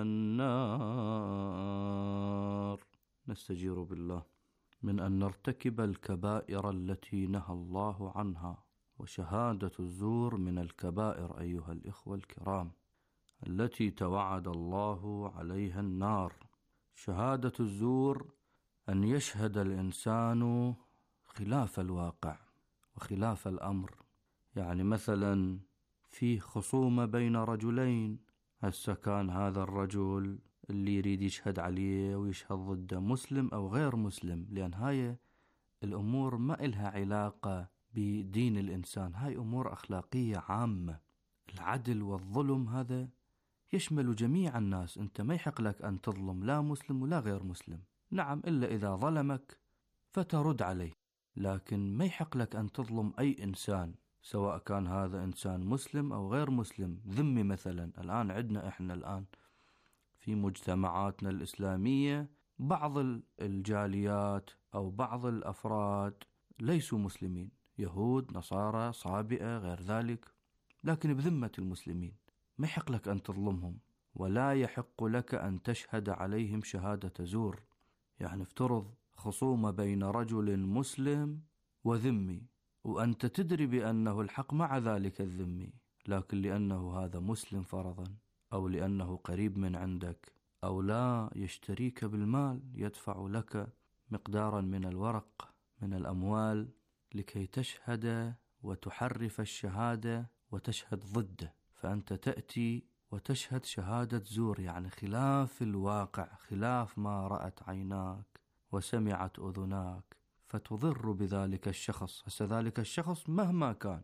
النار. نستجير بالله من أن نرتكب الكبائر التي نهى الله عنها، وشهادة الزور من الكبائر أيها الإخوة الكرام التي توعد الله عليها النار. شهادة الزور أن يشهد الإنسان خلاف الواقع وخلاف الأمر. يعني مثلا في خصومة بين رجلين، هسه كان هذا الرجل اللي يريد يشهد عليه ويشهد ضده مسلم أو غير مسلم، لأن هاي الأمور ما إلها علاقة بدين الإنسان، هاي أمور أخلاقية عامة. العدل والظلم هذا يشمل جميع الناس، أنت ما يحق لك أن تظلم لا مسلم ولا غير مسلم. نعم، إلا إذا ظلمك فترد عليه، لكن ما يحق لك أن تظلم أي إنسان، سواء كان هذا إنسان مسلم أو غير مسلم. ذمي مثلا، الآن عندنا إحنا الآن في مجتمعاتنا الإسلامية بعض الجاليات أو بعض الأفراد ليسوا مسلمين، يهود، نصارى، صابئة، غير ذلك، لكن بذمة المسلمين. ما يحق لك أن تظلمهم، ولا يحق لك أن تشهد عليهم شهادة زور. يعني افترض خصومة بين رجل مسلم وذمي، وأنت تدري بأنه الحق مع ذلك الذمي، لكن لأنه هذا مسلم فرضا، أو لأنه قريب من عندك، أو لا يشتريك بالمال، يدفع لك مقدارا من الورق من الأموال لكي تشهد وتحرف الشهادة وتشهد ضده، فأنت تأتي وتشهد شهادة زور، يعني خلاف الواقع، خلاف ما رأت عيناك وسمعت أذناك، فتضر بذلك الشخص. هسه ذلك الشخص مهما كان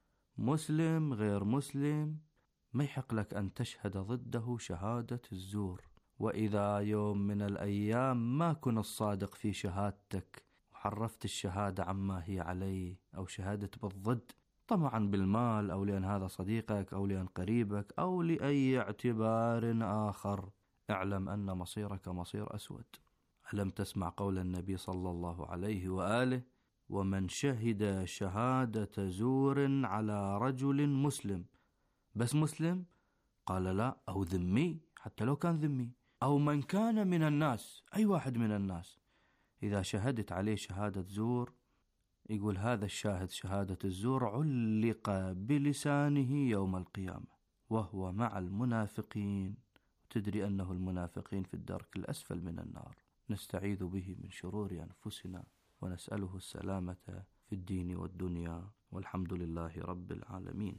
مسلم غير مسلم ما يحق لك أن تشهد ضده شهادة الزور. وإذا يوم من الأيام ما كنت الصادق في شهادتك وحرفت الشهادة عما هي عليه، أو شهادت بالضد طمعا بالمال، أو لأن هذا صديقك، أو لأن قريبك، أو لأي اعتبار آخر، اعلم أن مصيرك مصير أسود. ألم تسمع قول النبي صلى الله عليه وآله: ومن شهد شهادة زور على رجل مسلم، بس مسلم؟ قال لا، أو ذمي، حتى لو كان ذمي، أو من كان من الناس، أي واحد من الناس، إذا شهدت عليه شهادة زور، يقول هذا الشاهد شهادة الزور علق بلسانه يوم القيامة وهو مع المنافقين. تدري أنه المنافقين في الدرك الأسفل من النار. نستعيذ به من شرور أنفسنا ونسأله السلامة في الدين والدنيا، والحمد لله رب العالمين.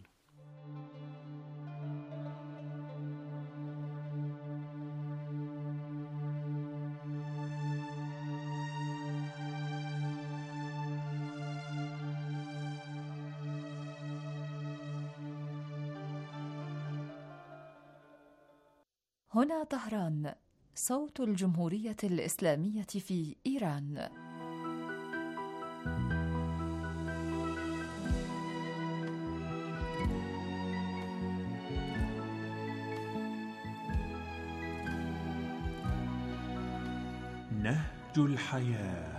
هنا طهران، صوت الجمهورية الإسلامية في إيران. نهج الحياة.